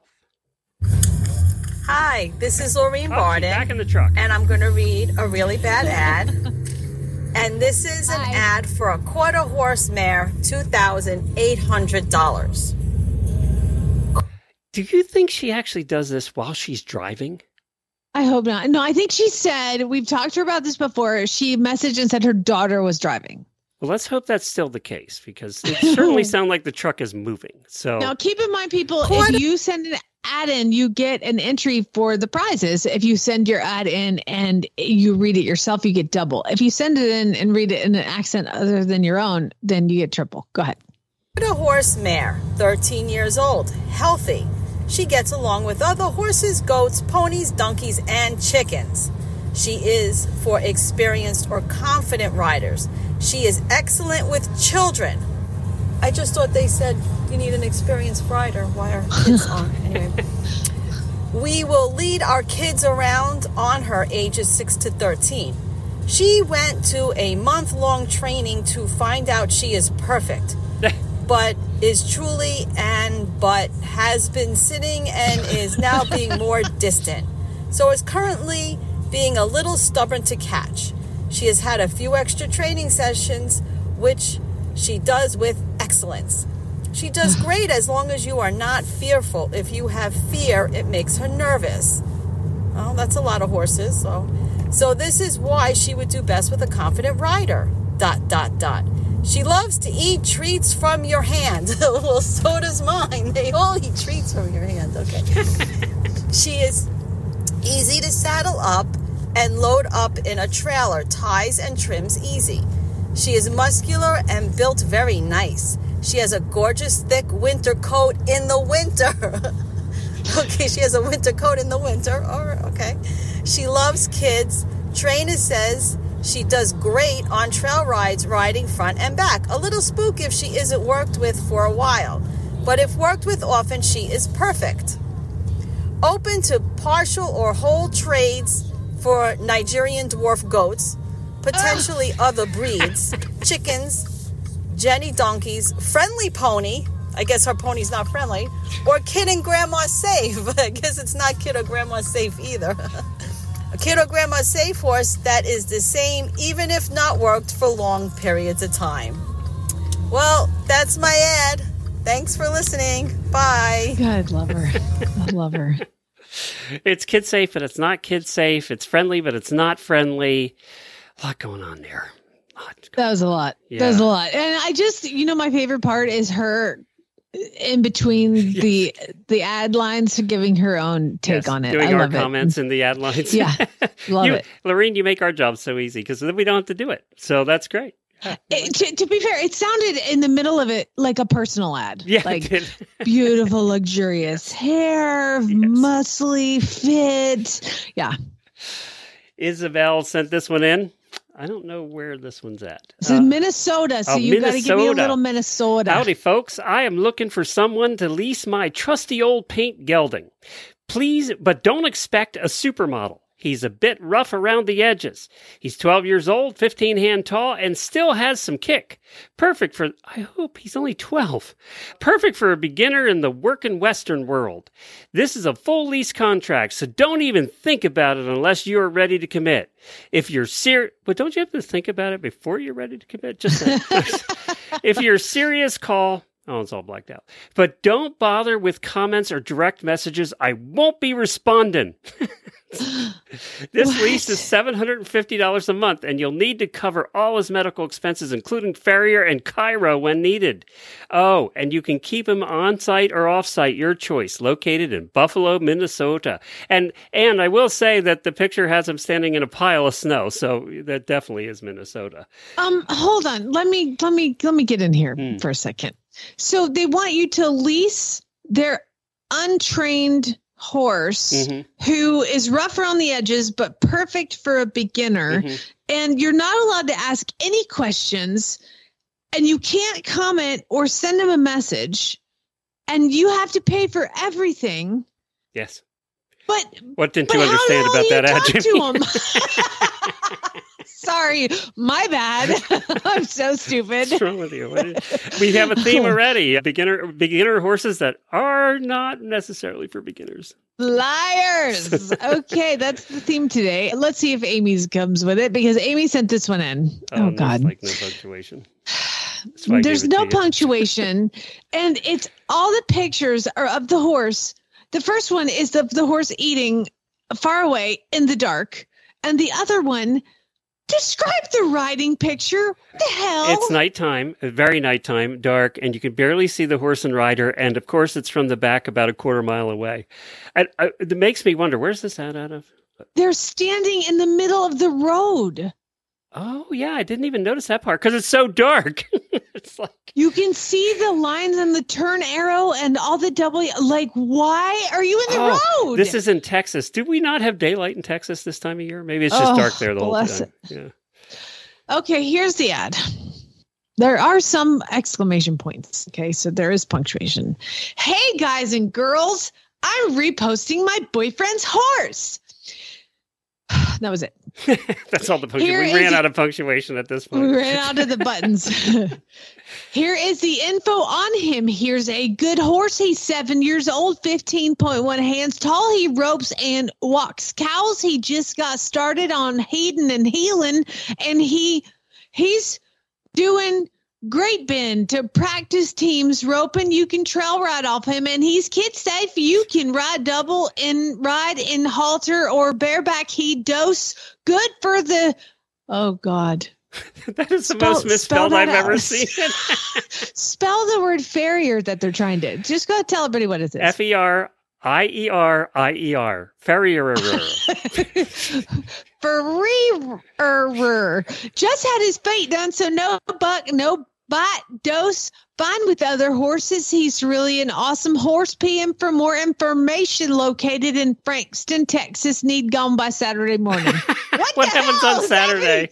Hi, this is Lorene Oh, Barden. she's back in the truck. And I'm going to read a really bad ad. And this is an ad for a quarter horse mare, two thousand eight hundred dollars. Do you think she actually does this while she's driving? I hope not. No, I think she said, we've talked to her about this before. She messaged and said her daughter was driving. Well, let's hope that's still the case because it certainly sounds like the truck is moving. So Now, keep in mind, people, if you send an ad in, you get an entry for the prizes. If you send your ad in and you read it yourself, you get double. If you send it in and read it in an accent other than your own, then you get triple. Go ahead. Quarter horse mare, thirteen years old, healthy. She gets along with other horses, goats, ponies, donkeys, and chickens. She is for experienced or confident riders. She is excellent with children. I just thought they said you need an experienced rider. Why are kids on? Anyway. We will lead our kids around on her ages six to thirteen. She went to a month-long training to find out she is perfect, but is truly and but has been sitting and is now being more distant. So is currently being a little stubborn to catch. She has had a few extra training sessions, which she does with excellence. She does great as long as you are not fearful. If you have fear, it makes her nervous. Well, that's a lot of horses. So, so this is why she would do best with a confident rider. Dot, dot, dot. She loves to eat treats from your hand. Well, so does mine. They all eat treats from your hand. Okay. She is easy to saddle up and load up in a trailer, ties and trims easy. She is muscular and built very nice. She has a gorgeous thick winter coat in the winter. Okay, she has a winter coat in the winter. Or okay. She loves kids. Trainer says she does great on trail rides, riding front and back. A little spook if she isn't worked with for a while. But if worked with often, she is perfect. Open to partial or whole trades for Nigerian dwarf goats, potentially other breeds, chickens, Jenny donkeys, friendly pony. I guess her pony's not friendly. Or kid and grandma safe. I guess it's not kid or grandma safe either. A kid or grandma safe horse that is the same even if not worked for long periods of time. Well, that's my ad. Thanks for listening. Bye. God, love her. I love her. It's kid safe, but it's not kid safe. It's friendly, but it's not friendly. A lot going on there. That was a lot. Yeah. That was a lot. And I just, you know, my favorite part is her in between yes. the the ad lines giving her own take yes, on it. Doing I our love comments it. in the ad lines. Yeah. Love you, it. Lorene, you make our job so easy because then we don't have to do it. So that's great. It, to, to be fair, it sounded in the middle of it like a personal ad. Yeah, like beautiful, luxurious hair, yes. muscly fit. Yeah. Isabel sent this one in. I don't know where this one's at. This uh, is Minnesota, so oh, you got to give me a little Minnesota. Howdy, folks. I am looking for someone to lease my trusty old paint gelding. Please, but don't expect a supermodel. He's a bit rough around the edges. He's twelve years old, fifteen hand tall, and still has some kick. Perfect for, I hope he's only twelve. Perfect for a beginner in the working Western world. This is a full lease contract, so don't even think about it unless you're ready to commit. If you're serious, but don't you have to think about it before you're ready to commit? Just if you're serious, call. Oh, it's all blacked out. But don't bother with comments or direct messages. I won't be responding. This what? lease is seven hundred fifty dollars a month, and you'll need to cover all his medical expenses, including farrier and Cairo when needed. Oh, and you can keep him on-site or off-site, your choice, located in Buffalo, Minnesota. And and I will say that the picture has him standing in a pile of snow, so that definitely is Minnesota. Um, hold on. Let me let me let me get in here hmm. for a second. So they want you to lease their untrained horse mm-hmm. who is rough around the edges but perfect for a beginner, mm-hmm. and you're not allowed to ask any questions, and you can't comment or send him a message, and you have to pay for everything. Yes. But what didn't you understand about that ad, Jimmy? Sorry, my bad. I'm so stupid. What's wrong with you? We have a theme already. Beginner beginner horses that are not necessarily for beginners. Liars. Okay, that's the theme today. Let's see if Amy's comes with it, because Amy sent this one in. Oh, oh God. Like no punctuation. There's no punctuation. And it's all the pictures are of the horse. The first one is the, the horse eating far away in the dark. And the other one, describe the riding picture. What the hell? It's nighttime, very nighttime, dark, and you can barely see the horse and rider. And of course, it's from the back about a quarter mile away. And uh, it makes me wonder, where's this ad out of? They're standing in the middle of the road. Oh, yeah. I didn't even notice that part because it's so dark. It's like you can see the lines and the turn arrow and all the double. Like, why are you in the oh, road? This is in Texas. Do we not have daylight in Texas this time of year? Maybe it's just oh, dark there the whole time. It. Yeah. Okay, here's the ad. There are some exclamation points. Okay, so there is punctuation. Hey, guys and girls, I'm reposting my boyfriend's horse. That was it. That's all the punctuation. We ran the, out of punctuation at this point. We ran out of the buttons. Here is the info on him. Here's a good horse. He's seven years old, fifteen point one hands tall. He ropes and walks cows. He just got started on Hayden and Heelan, and he he's doing great, Ben, to practice teams roping. You can trail ride off him, and he's kid safe. You can ride double and ride in halter or bareback. He dose good for the. Oh God, that is the spell, most misspelled I've out. ever seen. Spell the word farrier that they're trying to. Just go tell everybody what it is. F E R I E R I E R. Ferrier. Ferrier just had his fate done, so no buck, no bite, dose, fine with other horses. He's really an awesome horse. P M for more information. Located in Frankston, Texas. Need gone by Saturday morning. What, what the happens hell? on Saturday?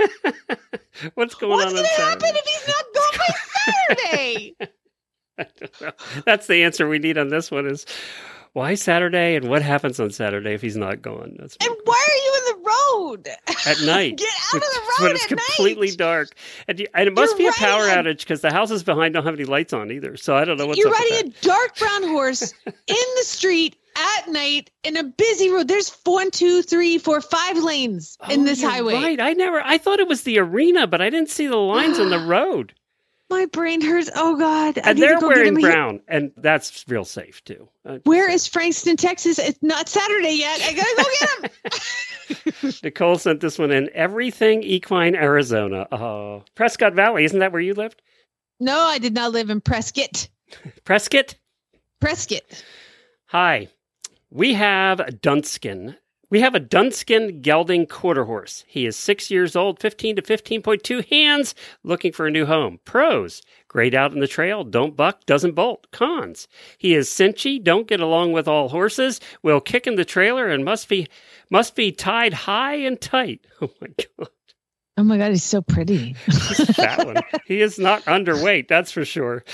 What's going What's on gonna on happen Saturday? if he's not gone by Saturday? I don't know. That's the answer we need on this one is why Saturday and what happens on Saturday if he's not gone? That's And why are you in the road? at night. Get out of the when road it's at completely night. dark. And, you, and it must You're be a power riding a- outage because the houses behind don't have any lights on either. So I don't know what's You're up with riding that. a dark brown horse in the street at night in a busy road. There's one, two, three, four, five lanes in Oh, this you're highway. Right. I never I thought it was the arena, but I didn't see the lines on the road. My brain hurts. Oh God. I And need to they're go get wearing him. He- brown, and that's real safe too. Uh, Where is Frankston, Texas? It's not Saturday yet. I gotta go get him. Nicole sent this one in. Everything Equine, Arizona. Oh, Prescott Valley. Isn't that where you lived? No, I did not live in Prescott. Prescott? Prescott. Hi. We have Dunskin. We have a Dunskin gelding quarter horse. He is six years old, fifteen to fifteen point two hands, looking for a new home. Pros: great out in the trail, don't buck, doesn't bolt. Cons: he is cinchy, don't get along with all horses, will kick in the trailer, and must be must be tied high and tight. Oh my God. Oh my God, he's so pretty. He's a fat one. He is not underweight, that's for sure.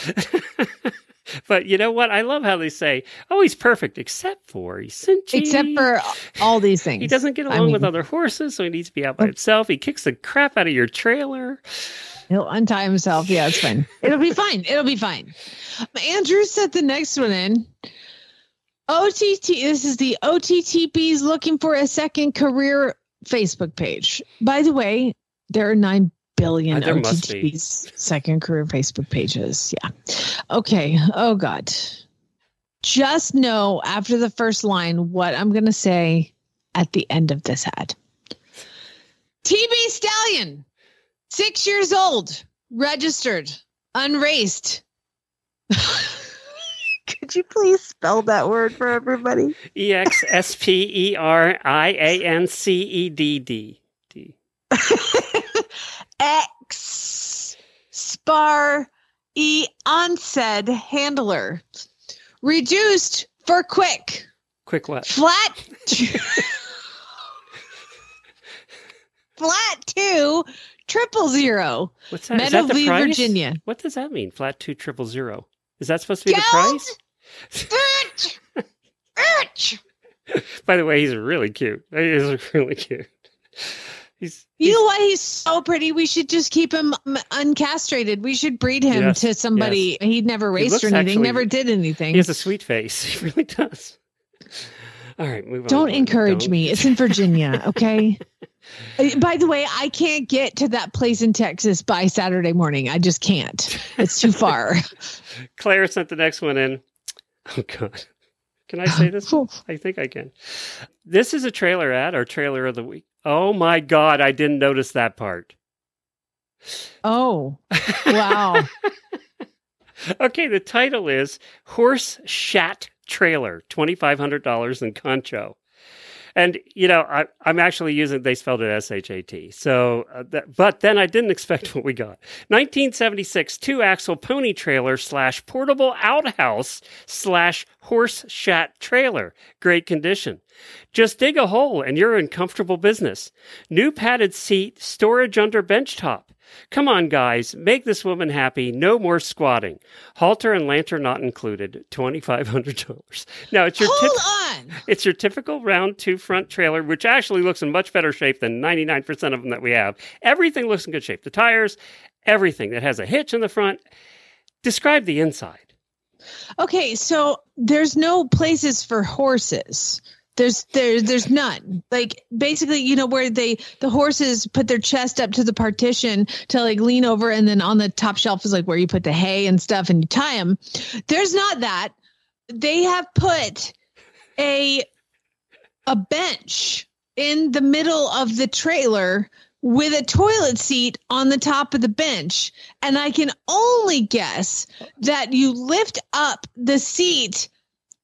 But you know what? I love how they say, oh, he's perfect, except for he's cinchy. Except for all these things. He doesn't get I along mean, with other horses, so he needs to be out by himself. He kicks the crap out of your trailer. He'll untie himself. Yeah, it's fine. It'll be fine. It'll be fine. Andrew sent the next one in. O T T. This is the O T T P's looking for a second career Facebook page. By the way, there are nine billion Uh, there must O T T P's second career Facebook pages. Yeah. Okay. Oh God. Just know after the first line what I'm going to say at the end of this ad. T B Stallion. Six years old, registered, unraced. Could you please spell that word for everybody? E X S P E R I A N C E D D. D. X Spar E onsaid handler. Reduced for quick. Quick what? Flat. Flat two. Triple zero. What's that? Is that the Meadowview, price? Virginia. What does that mean? Flat two triple zero. Is that supposed to be Geld? the price? By the way, he's really cute. He is really cute. He's, You know why he's so pretty? We should just keep him um, uncastrated. We should breed him Yes, to somebody. He'd never He raced looks or anything, actually- never did anything. he has a sweet face. He really does. All right, move on. Don't encourage Don't. me. It's in Virginia, okay? Uh, By the way, I can't get to that place in Texas by Saturday morning. I just can't. It's too far. Claire sent the next one in. Oh, God. Can I say this? I think I can. This is a trailer ad or trailer of the week. Oh, my God. I didn't notice that part. Oh, wow. Okay, the title is Horse Shat Trailer, twenty-five hundred dollars in Concho. And, you know, I, I'm actually using, they spelled it S H A T. So, uh, that, but then I didn't expect what we got. nineteen seventy-six two-axle pony trailer slash portable outhouse slash horse shat trailer. Great condition. Just dig a hole and you're in comfortable business. New padded seat, storage under bench top. Come on, guys, make this woman happy. No more squatting. Halter and lantern not included. twenty-five hundred dollars. Now, it's your Hold on. It's your typical round two front trailer, which actually looks in much better shape than ninety-nine percent of them that we have. Everything looks in good shape. The tires, everything that has a hitch in the front. Describe the inside. Okay, so there's no places for horses. There's there there's none. Like basically, you know, where they the horses put their chest up to the partition to like lean over, and then on the top shelf is like where you put the hay and stuff and you tie them. There's not that. They have put a a bench in the middle of the trailer with a toilet seat on the top of the bench, and I can only guess that you lift up the seat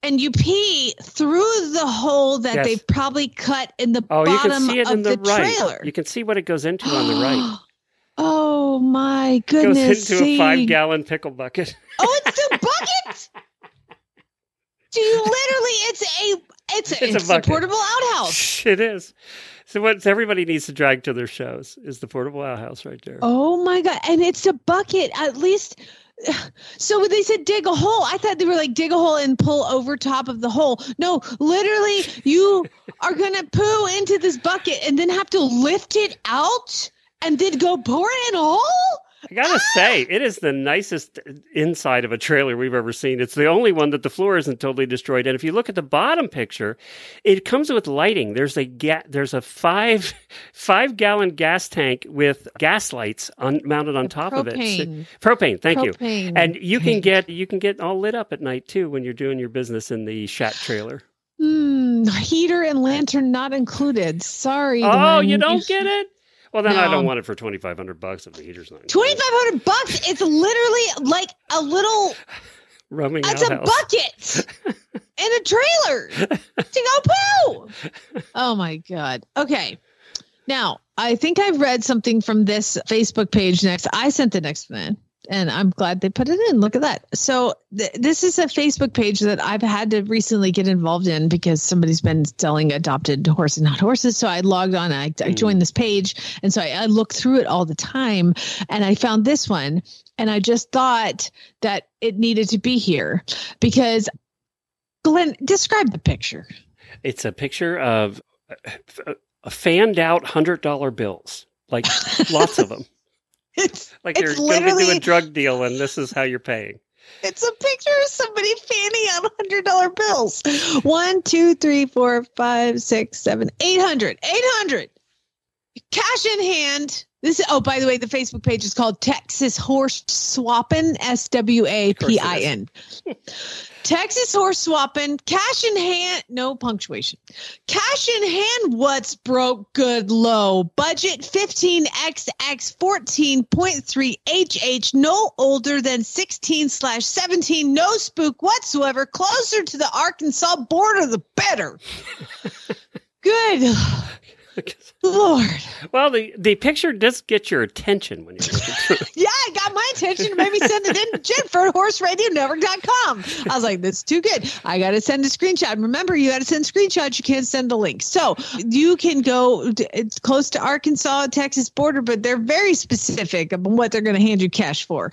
and you pee through the hole that Yes. they've probably cut in the Oh, you bottom can see it of in the, the right. trailer. You can see what it goes into on the right. Oh my It goodness! goes into see. a five-gallon pickle bucket. Oh, it's the bucket. Do you literally? It's a it's a, It's a it's a, bucket. portable outhouse. It is. So what everybody needs to drag to their shows is the portable outhouse right there. Oh my god! And it's a bucket. At least. So when they said dig a hole, I thought they were like dig a hole and pull over top of the hole. No, literally, you are gonna poo into this bucket and then have to lift it out and then go pour it in a hole. I gotta say, it is the nicest inside of a trailer we've ever seen. It's the only one that the floor isn't totally destroyed. And if you look at the bottom picture, it comes with lighting. There's a ga- there's a five five gallon gas tank with gas lights on, mounted on top of it. Propane. So- propane, thank you. Propane And you can tank. get you can get all lit up at night too when you're doing your business in the shack trailer. Hmm, heater and lantern not included. Sorry. Oh, Glenn. you don't get it? Well, then I No. don't want it for twenty-five hundred bucks if the heater's not included. twenty-five hundred bucks. It's literally like a little. Roaming It's a outhouse. bucket in a trailer to go poo. Oh my god. Okay. Now I think I've read something from this Facebook page. Next, I sent the next one, and I'm glad they put it in. Look at that. So th- this is a Facebook page that I've had to recently get involved in because somebody's been selling adopted horses, not horses. So I logged on, and I, I joined this page. And so I, I look through it all the time, and I found this one, and I just thought that it needed to be here because Glenn, describe the picture. It's a picture of uh, uh, fanned out one hundred dollar bills, like lots of them. It's Like it's you're going to do a literally drug deal and this is how you're paying. it's a picture of somebody fanning out hundred dollar bills. One, two, three, four, five, six, seven, eight hundred. Eight hundred. Cash in hand. This is, oh, by the way, the Facebook page is called Texas Horse Swappin', S W A P I N. Texas Horse Swappin', cash in hand, no punctuation. Cash in hand, what's broke, good, low. Budget fifteen X X fourteen point three H H, no older than sixteen slash seventeen, no spook whatsoever. Closer to the Arkansas border, the better. Good Lord. Well, the, the picture does get your attention when you're looking through it. Yeah, it got my attention. It made me send it in Jennifer at horse radio network dot com. I was like, that's too good. I got to send a screenshot. And remember, you got to send screenshots. You can't send a link. So you can go, it's close to Arkansas, Texas border, but they're very specific about what they're going to hand you cash for.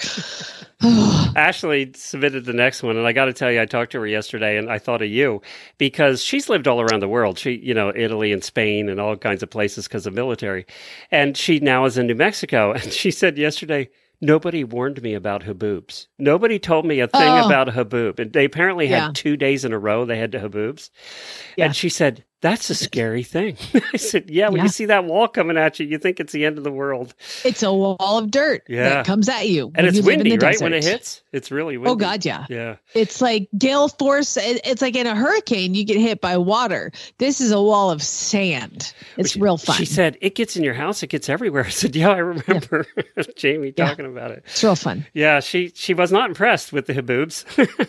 Ashley submitted the next one, and I got to tell you, I talked to her yesterday, and I thought of you because she's lived all around the world. She, you know, Italy and Spain and all kinds of places because of military, and she now is in New Mexico. And she said yesterday, nobody warned me about haboobs. Nobody told me a thing Oh. about a haboob, and they apparently had Yeah. two days in a row they had the haboobs. Yeah. And she said, that's a scary thing. I said, yeah, when Yeah. you see that wall coming at you, you think it's the end of the world. It's a wall of dirt Yeah. that comes at you. And when it's you live in windy, the right? When it desert. hits, it's really windy. Oh, God, yeah. Yeah. It's like gale force. It- It's like in a hurricane, you get hit by water. This is a wall of sand. It's She- real fun. She said, it gets in your house, it gets everywhere. I said, yeah, I remember Jamie Yeah. talking about it. It's real fun. Yeah, she, she was not impressed with the haboobs.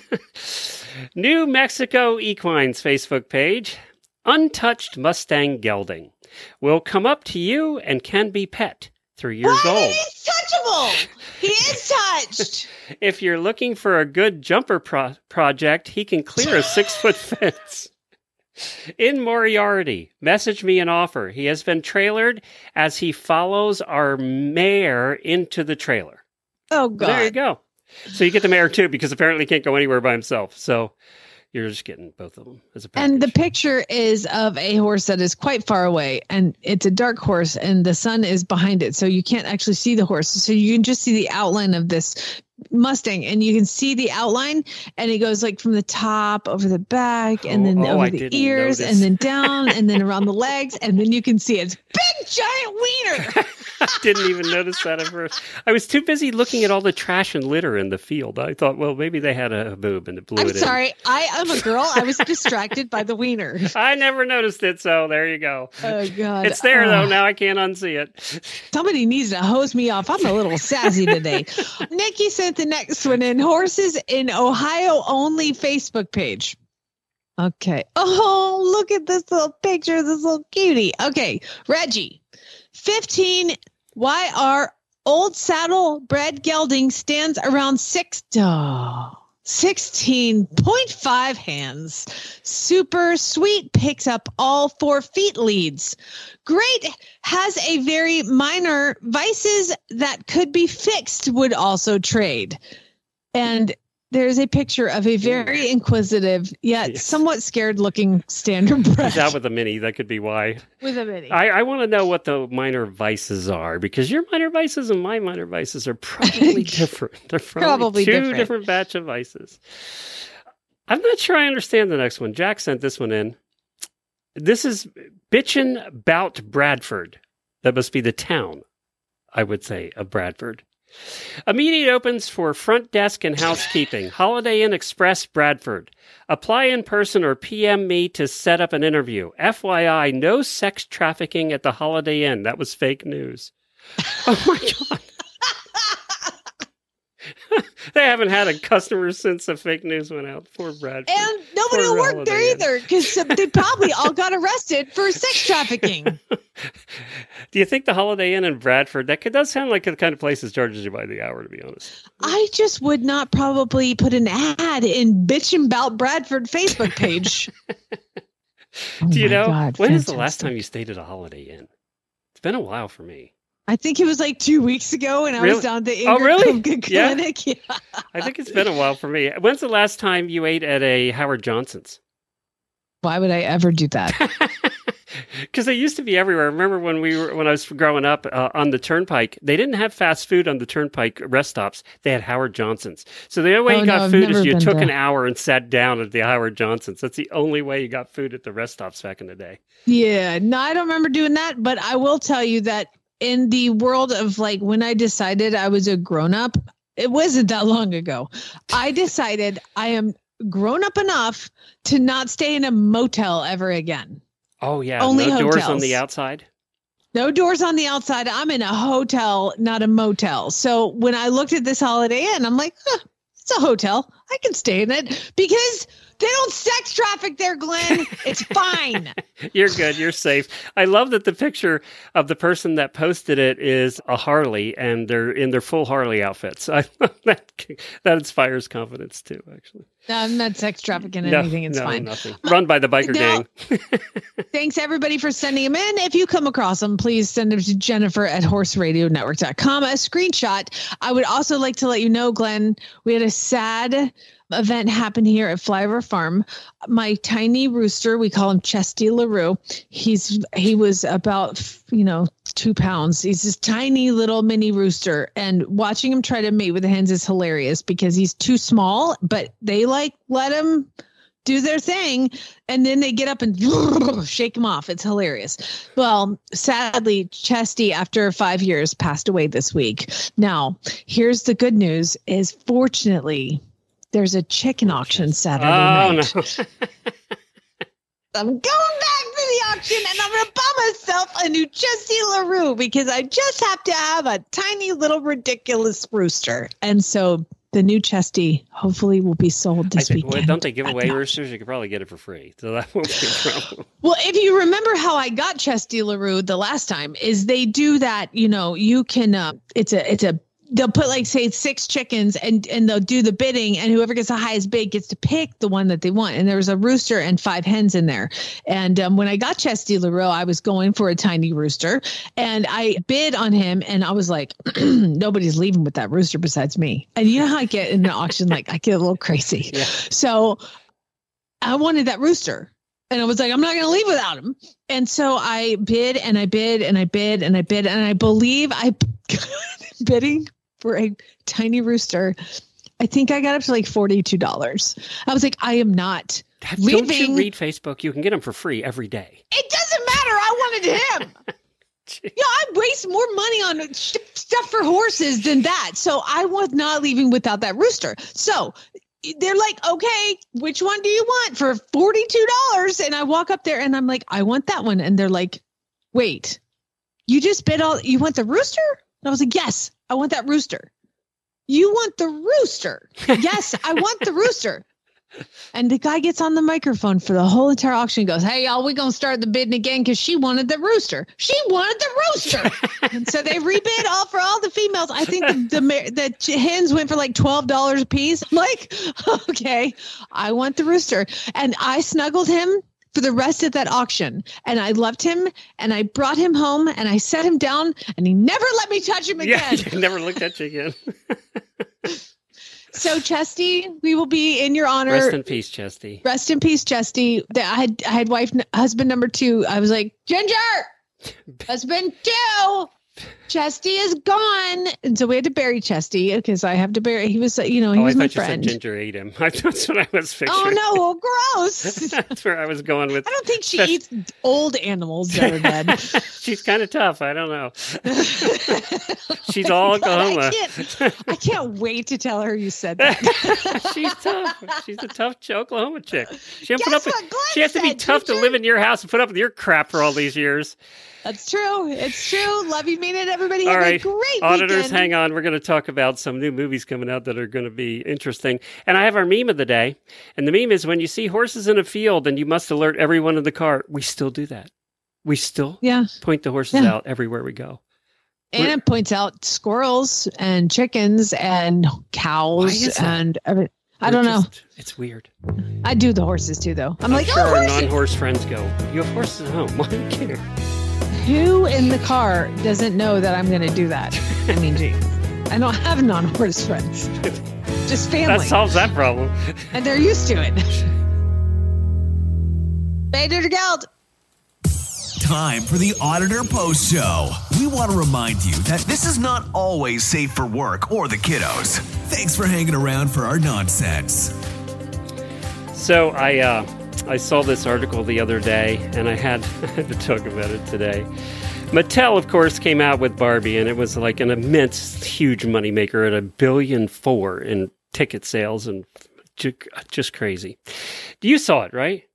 New Mexico Equines Facebook page. Untouched Mustang gelding will come up to you and can be pet three years What? old. He's touchable. He is touched. If you're looking for a good jumper pro- project, he can clear a six-foot fence. In Moriarty, message me an offer. He has been trailered as he follows our mare into the trailer. Oh, God. There you go. So you get the mare too, because apparently he can't go anywhere by himself. So you're just getting both of them as a package. And the picture is of a horse that is quite far away, and it's a dark horse, and the sun is behind it. So you can't actually see the horse. So you can just see the outline of this Mustang, and you can see the outline, and it goes like from the top over the back, and Oh, then oh, over I the didn't ears, notice. and then down, and then around the legs, and then you can see its big giant wiener. I didn't even notice that at first. I was too busy looking at all the trash and litter in the field. I thought, well, maybe they had a boob and it blew I'm it sorry, I am a girl. I was distracted by the wiener. in. I never noticed it, so there you go. Oh God, It's there, though. Oh. Now I can't unsee it. Somebody needs to hose me off. I'm a little sassy today. Nikki sent the next one in. Horses in Ohio only Facebook page. Okay. Oh, look at this little picture of this little cutie. Okay. Reggie, fifteen Y R Old Saddle bred gelding stands around six. Oh, sixteen point five hands. Super sweet, picks up all four feet leads. Great, has a very minor vices that could be fixed, would also trade. And there's a picture of a very inquisitive, yet yes. somewhat scared looking standard bred. He's out with a mini. That could be why. With a mini. I, I want to know what the minor vices are, because your minor vices and my minor vices are probably different. They're probably, probably two different. different batch of vices. I'm not sure I understand the next one. Jack sent this one in. This is Bitchin' Bout Bradford. That must be the town, I would say, of Bradford. Immediate opens for front desk and housekeeping. Holiday Inn Express, Bradford. Apply in person or P M me to set up an interview. F Y I, no sex trafficking at the Holiday Inn. That was fake news. Oh my God. They haven't had a customer since the fake news went out. Poor Bradford. And nobody will work there either, because they probably all got arrested for sex trafficking. Do you think the Holiday Inn in Bradford, that could, does sound like the kind of place that charges you by the hour, to be honest. I just would not probably put an ad in Bitchin' Bout Bradford Facebook page. Oh Do you know, God, when is the last time you stayed at a Holiday Inn? It's been a while for me. I think it was like two weeks ago when I really? was down at the oh, really? Clinic. Yeah. yeah. I think it's been a while for me. When's the last time you ate at a Howard Johnson's? Why would I ever do that? Because they used to be everywhere. I remember when we were when I was growing up uh, on the Turnpike, they didn't have fast food on the Turnpike rest stops. They had Howard Johnson's. So the only way oh, you got no, food is you took to... an hour and sat down at the Howard Johnson's. That's the only way you got food at the rest stops back in the day. Yeah, no, I don't remember doing that. But I will tell you that in the world of like when I decided I was a grown up, it wasn't that long ago. I decided I am grown up enough to not stay in a motel ever again. Oh, yeah. Only no hotels. Doors on the outside? No doors on the outside. I'm in a hotel, not a motel. So when I looked at this Holiday Inn, I'm like, huh, it's a hotel. I can stay in it because they don't sex traffic there, Glenn. It's fine. You're good. You're safe. I love that the picture of the person that posted it is a Harley, and they're in their full Harley outfits. I that that inspires confidence too, actually. No, I'm not sex trafficking no, anything. It's no, fine. Nothing. Run by the biker now, gang. Thanks, everybody, for sending them in. If you come across them, please send them to Jennifer at horse radio network dot com. A screenshot. I would also like to let you know, Glenn, we had a sad event happen here at Flyover Farm. My tiny rooster, we call him Chesty LaRue. He's he was about, you know, two pounds. He's this tiny little mini rooster, and watching him try to mate with the hens is hilarious because he's too small, but they like let him do their thing, and then they get up and shake him off. It's hilarious. Well, sadly, Chesty, after five years, passed away this week. Now, here's the good news: is fortunately, there's a chicken auction Saturday oh, night. No. I'm going back to the auction, and I'm going to buy myself a new Chesty LaRue because I just have to have a tiny little ridiculous rooster. And so the new Chesty hopefully will be sold this I think, weekend. Well, don't they give away roosters? You could probably get it for free. So that won't be a problem. Well, if you remember how I got Chesty LaRue the last time, is they do that, you know, you can, uh, it's a, it's a, they'll put like say six chickens and, and they'll do the bidding, and whoever gets the highest bid gets to pick the one that they want. And there was a rooster and five hens in there. And um, when I got Chesty LaRue, I was going for a tiny rooster, and I bid on him, and I was like, nobody's leaving with that rooster besides me. And you know how I get in the auction, like I get a little crazy. Yeah. So I wanted that rooster. And I was like, I'm not going to leave without him. And so I bid and I bid and I bid and I bid. And I believe I bidding for a tiny rooster. I think I got up to like forty-two dollars. I was like, I am not leaving. Don't you read Facebook? You can get them for free every day. It doesn't matter. I wanted him. Yeah, I waste more money on sh- stuff for horses than that. So I was not leaving without that rooster. So they're like, okay, which one do you want for forty-two dollars? And I walk up there and I'm like, I want that one. And they're like, wait, you just bid all, you want the rooster? And I was like, yes, I want that rooster. You want the rooster? Yes, I want the rooster. And the guy gets on the microphone for the whole entire auction and goes, hey, y'all, we're going to start the bidding again because she wanted the rooster. She wanted the rooster. And so they rebid all for all the females. I think the, the, the hens went for like twelve dollars a piece. I'm like, okay, I want the rooster. And I snuggled him for the rest of that auction. And I loved him and I brought him home and I set him down and he never let me touch him again. Yeah, never looked at you again. So, Chesty, we will be in your honor. Rest in peace, Chesty. Rest in peace, Chesty. I had I had wife husband number two. I was like, Ginger, husband two. Chesty is gone, and so we had to bury Chesty because I have to bury. He was, you know, he oh, was I my thought you friend. said Ginger ate him. That's what I was picturing. Oh no, gross! That's where I was going with. I don't think she eats old animals that are dead. She's kind of tough. I don't know. She's all Oklahoma. I can't, I can't wait to tell her you said that. She's tough. She's a tough Oklahoma chick. She, Guess put up with, what Glenn she has to be said, tough Ginger? to live in your house and put up with your crap for all these years. That's true. It's true. Love you, mean it, everybody. All Have right, a great auditors, weekend. hang on. We're going to talk about some new movies coming out that are going to be interesting. And I have our meme of the day. And the meme is when you see horses in a field and you must alert everyone in the car. We still do that. We still yeah. point the horses Yeah. out everywhere we go. And We're- it points out squirrels and chickens and Why cows is that? and every, I We're don't know. just- It's weird. I do the horses too, though. I'm, I'm like, sure oh, our horses. non-horse friends go, you have horses at home. Why do you care? Who in the car doesn't know that I'm going to do that? I mean, geez, I don't have non-horse friends, just family, That solves that problem. and they're used to it. Bader Geld. Time for the Auditor Post Show. We want to remind you that this is not always safe for work or the kiddos. Thanks for hanging around for our nonsense. So I uh, I saw this article the other day, and I had, I had to talk about it today. Mattel, of course, came out with Barbie, and it was like an immense, huge moneymaker at a billion four in ticket sales, and ju- just crazy. You saw it, right?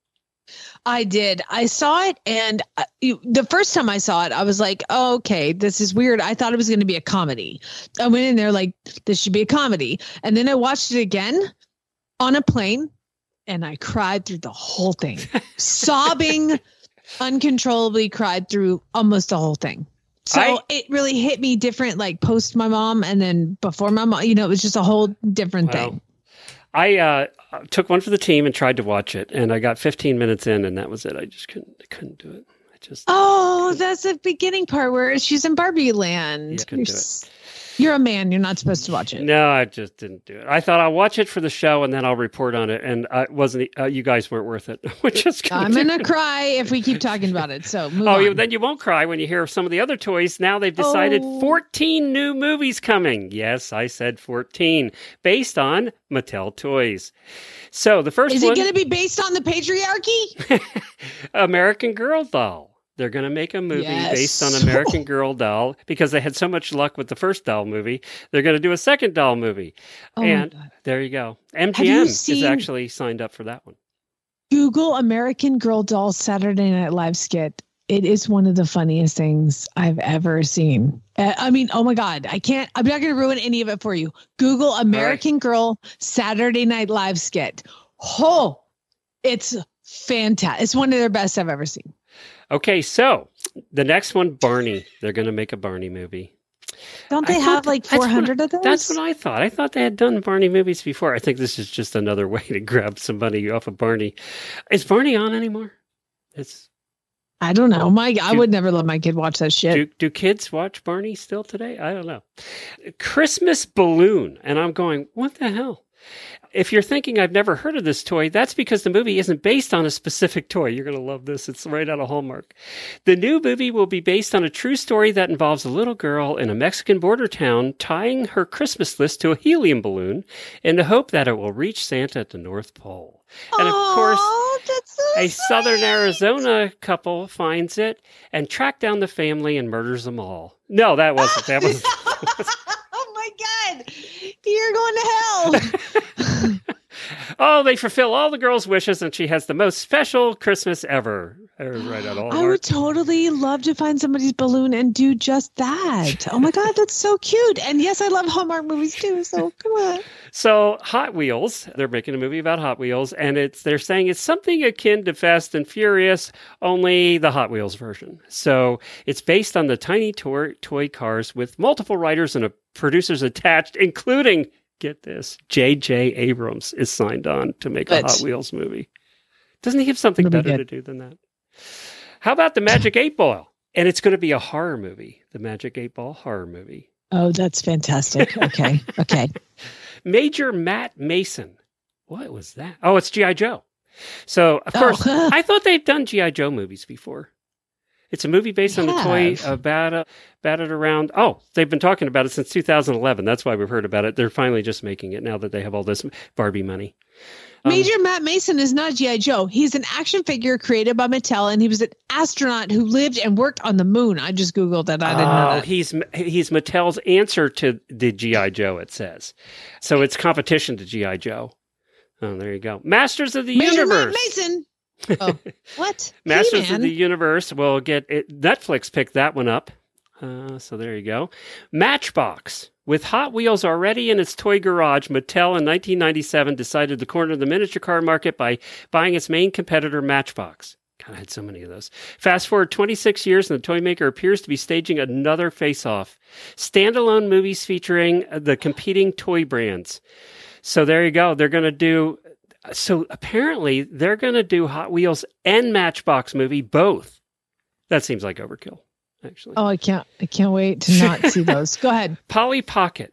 I did. I saw it, and uh, you, the first time I saw it, I was like, oh, okay, this is weird. I thought it was going to be a comedy. I went in there like, this should be a comedy. And then I watched it again on a plane, and I cried through the whole thing. Sobbing, uncontrollably cried through almost the whole thing. So I- it really hit me different, like post my mom and then before my mom. You know, it was just a whole different Wow. thing. I uh, took one for the team and tried to watch it, and I got fifteen minutes in, and that was it. I just couldn't, I couldn't do it. I just Oh, that's the beginning part where she's in Barbie Land. Yeah, couldn't you're, do it. s- you're a man. You're not supposed to watch it. No, I just didn't do it. I thought I'll watch it for the show, and then I'll report on it. And I wasn't. Uh, you guys weren't worth it. We're just gonna I'm do going to it. cry if we keep talking about it. So move Oh, on. you, then you won't cry when you hear some of the other toys. Now they've decided Oh. fourteen new movies coming. Yes, I said fourteen, based on Mattel toys. So the first Is one, it going to be based on the patriarchy? American Girl doll. They're going to make a movie Yes. based on American Girl doll because they had so much luck with the first doll movie. They're going to do a second doll movie. Oh my and God. there you go. M Have G M you is seen- actually signed up for that one. Google American Girl doll Saturday Night Live skit. It is one of the funniest things I've ever seen. Uh, I mean, oh my God, I can't, I'm not going to ruin any of it for you. Google American Girl Saturday Night Live skit. Oh, it's fantastic. It's one of their best I've ever seen. Okay, so the next one, Barney. They're going to make a Barney movie. Don't they I have thought like that- that's four hundred what, of those? That's what I thought. I thought they had done Barney movies before. I think this is just another way to grab somebody off of Barney. Is Barney on anymore? It's I don't know. My, I Do- would never let my kid watch that shit. do, do kids watch Barney still today? I don't know. Christmas Balloon. And I'm going, what the hell? If you're thinking I've never heard of this toy, that's because the movie isn't based on a specific toy. You're going to love this. It's right out of Hallmark. The new movie will be based on a true story that involves a little girl in a Mexican border town tying her Christmas list to a helium balloon in the hope that it will reach Santa at the North Pole. And of course, Oh, that's so a sweet. southern Arizona couple finds it and track down the family and murders them all. No, that wasn't. That was. Oh my God. You're going to hell. Oh, they fulfill all the girl's wishes, and she has the most special Christmas ever. I was right on all. I would totally love to find somebody's balloon and do just that. Oh my God, that's so cute. And yes, I love Hallmark movies too. So come on. So Hot Wheels, they're making a movie about Hot Wheels, and it's they're saying it's something akin to Fast and Furious, only the Hot Wheels version. So it's based on the tiny toy, toy cars with multiple writers and a producers attached, including, get this, J J Abrams is signed on to make Good. a Hot Wheels movie. Doesn't he have something It'll be better to good. do than that? How about the Magic eight Ball? And it's going to be a horror movie, the Magic eight Ball horror movie. Oh, that's fantastic. Okay. Okay. Major Matt Mason. What was that? Oh, it's G I. Joe. So, of Oh. course, I thought they've done G I. Joe movies before. It's a movie based on the toy Have. about, uh, about it around. Oh, they've been talking about it since two thousand eleven. That's why we've heard about it. They're finally just making it now that they have all this Barbie money. Um, Major Matt Mason is not G I. Joe. He's an action figure created by Mattel, and he was an astronaut who lived and worked on the moon. I just Googled that. I didn't know Oh, that. he's he's Mattel's answer to the G I. Joe, it says. So it's competition to G I. Joe. Oh, there you go. Masters of the Major Matt Universe. Mason. Oh, what? Masters He-Man? of the Universe will get it. Netflix picked that one up. Uh, so there you go. Matchbox. With Hot Wheels already in its toy garage, Mattel in nineteen ninety-seven decided to corner the miniature car market by buying its main competitor, Matchbox. God, I had so many of those. Fast forward twenty-six years, and the toy maker appears to be staging another face-off. Standalone movies featuring the competing toy brands. So there you go. They're going to do... So apparently, they're going to do Hot Wheels and Matchbox movie, both. That seems like overkill, actually. Oh, I can't. I can't wait to not see those. Go ahead. Polly Pocket.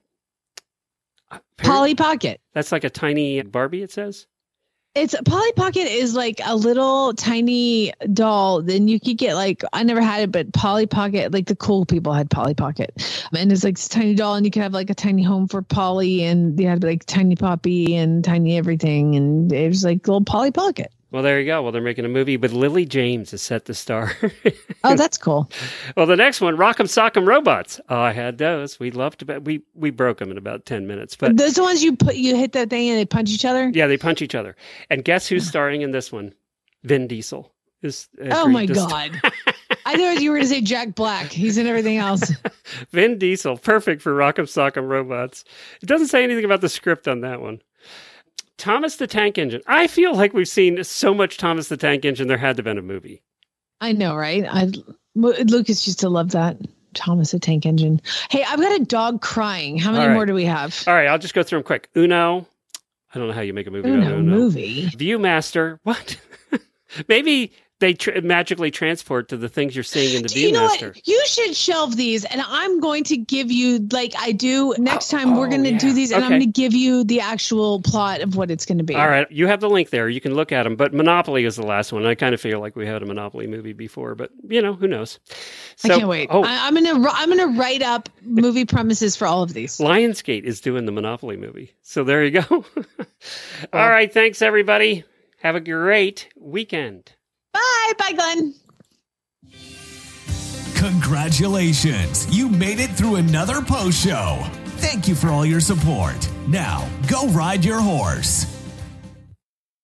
Polly Pocket. That's like a tiny Barbie, it says? It's Polly Pocket is like a little tiny doll. Then you could get like, I never had it, but Polly Pocket, like the cool people had Polly Pocket. And it's like this tiny doll, and you could have like a tiny home for Polly, and they had like tiny Poppy and tiny everything. And it was like little Polly Pocket. Well, there you go. Well, they're making a movie, but Lily James is set to star. Oh, that's cool. Well, the next one, Rock'em Sock'em Robots. Oh, I had those. We loved to, we we broke them in about ten minutes. But Those are the ones you put, you hit that thing and they punch each other. yeah, they punch each other. And guess who's starring in this one? Vin Diesel. Is Oh my agreed to God. I thought you were going to say Jack Black. He's in everything else. Vin Diesel, perfect for Rock'em Sock'em Robots. It doesn't say anything about the script on that one. Thomas the Tank Engine. I feel like we've seen so much Thomas the Tank Engine, there had to have been a movie. I know, right? I Lucas used to love that. Thomas the Tank Engine. Hey, I've got a dog crying. How many All right. more do we have? All right, I'll just go through them quick. Uno. I don't know how you make a movie Uno about Uno. movie. Viewmaster. What? Maybe they tr- magically transport to the things you're seeing in the You know Viewmaster. what? You should shelve these, and I'm going to give you, like I do next time. Oh, we're going to yeah. do these, and I'm Okay. going to give you the actual plot of what it's going to be. All right, you have the link there. You can look at them. But Monopoly is the last one. I kind of feel like we had a Monopoly movie before, but you know, who knows? I So- can't wait. Oh, I, I'm gonna I'm gonna write up movie premises for all of these. Lionsgate is doing the Monopoly movie. So there you go. All right, thanks everybody. Have a great weekend. Bye, bye, Glenn. Congratulations! You made it through another post show. Thank you for all your support. Now, go ride your horse.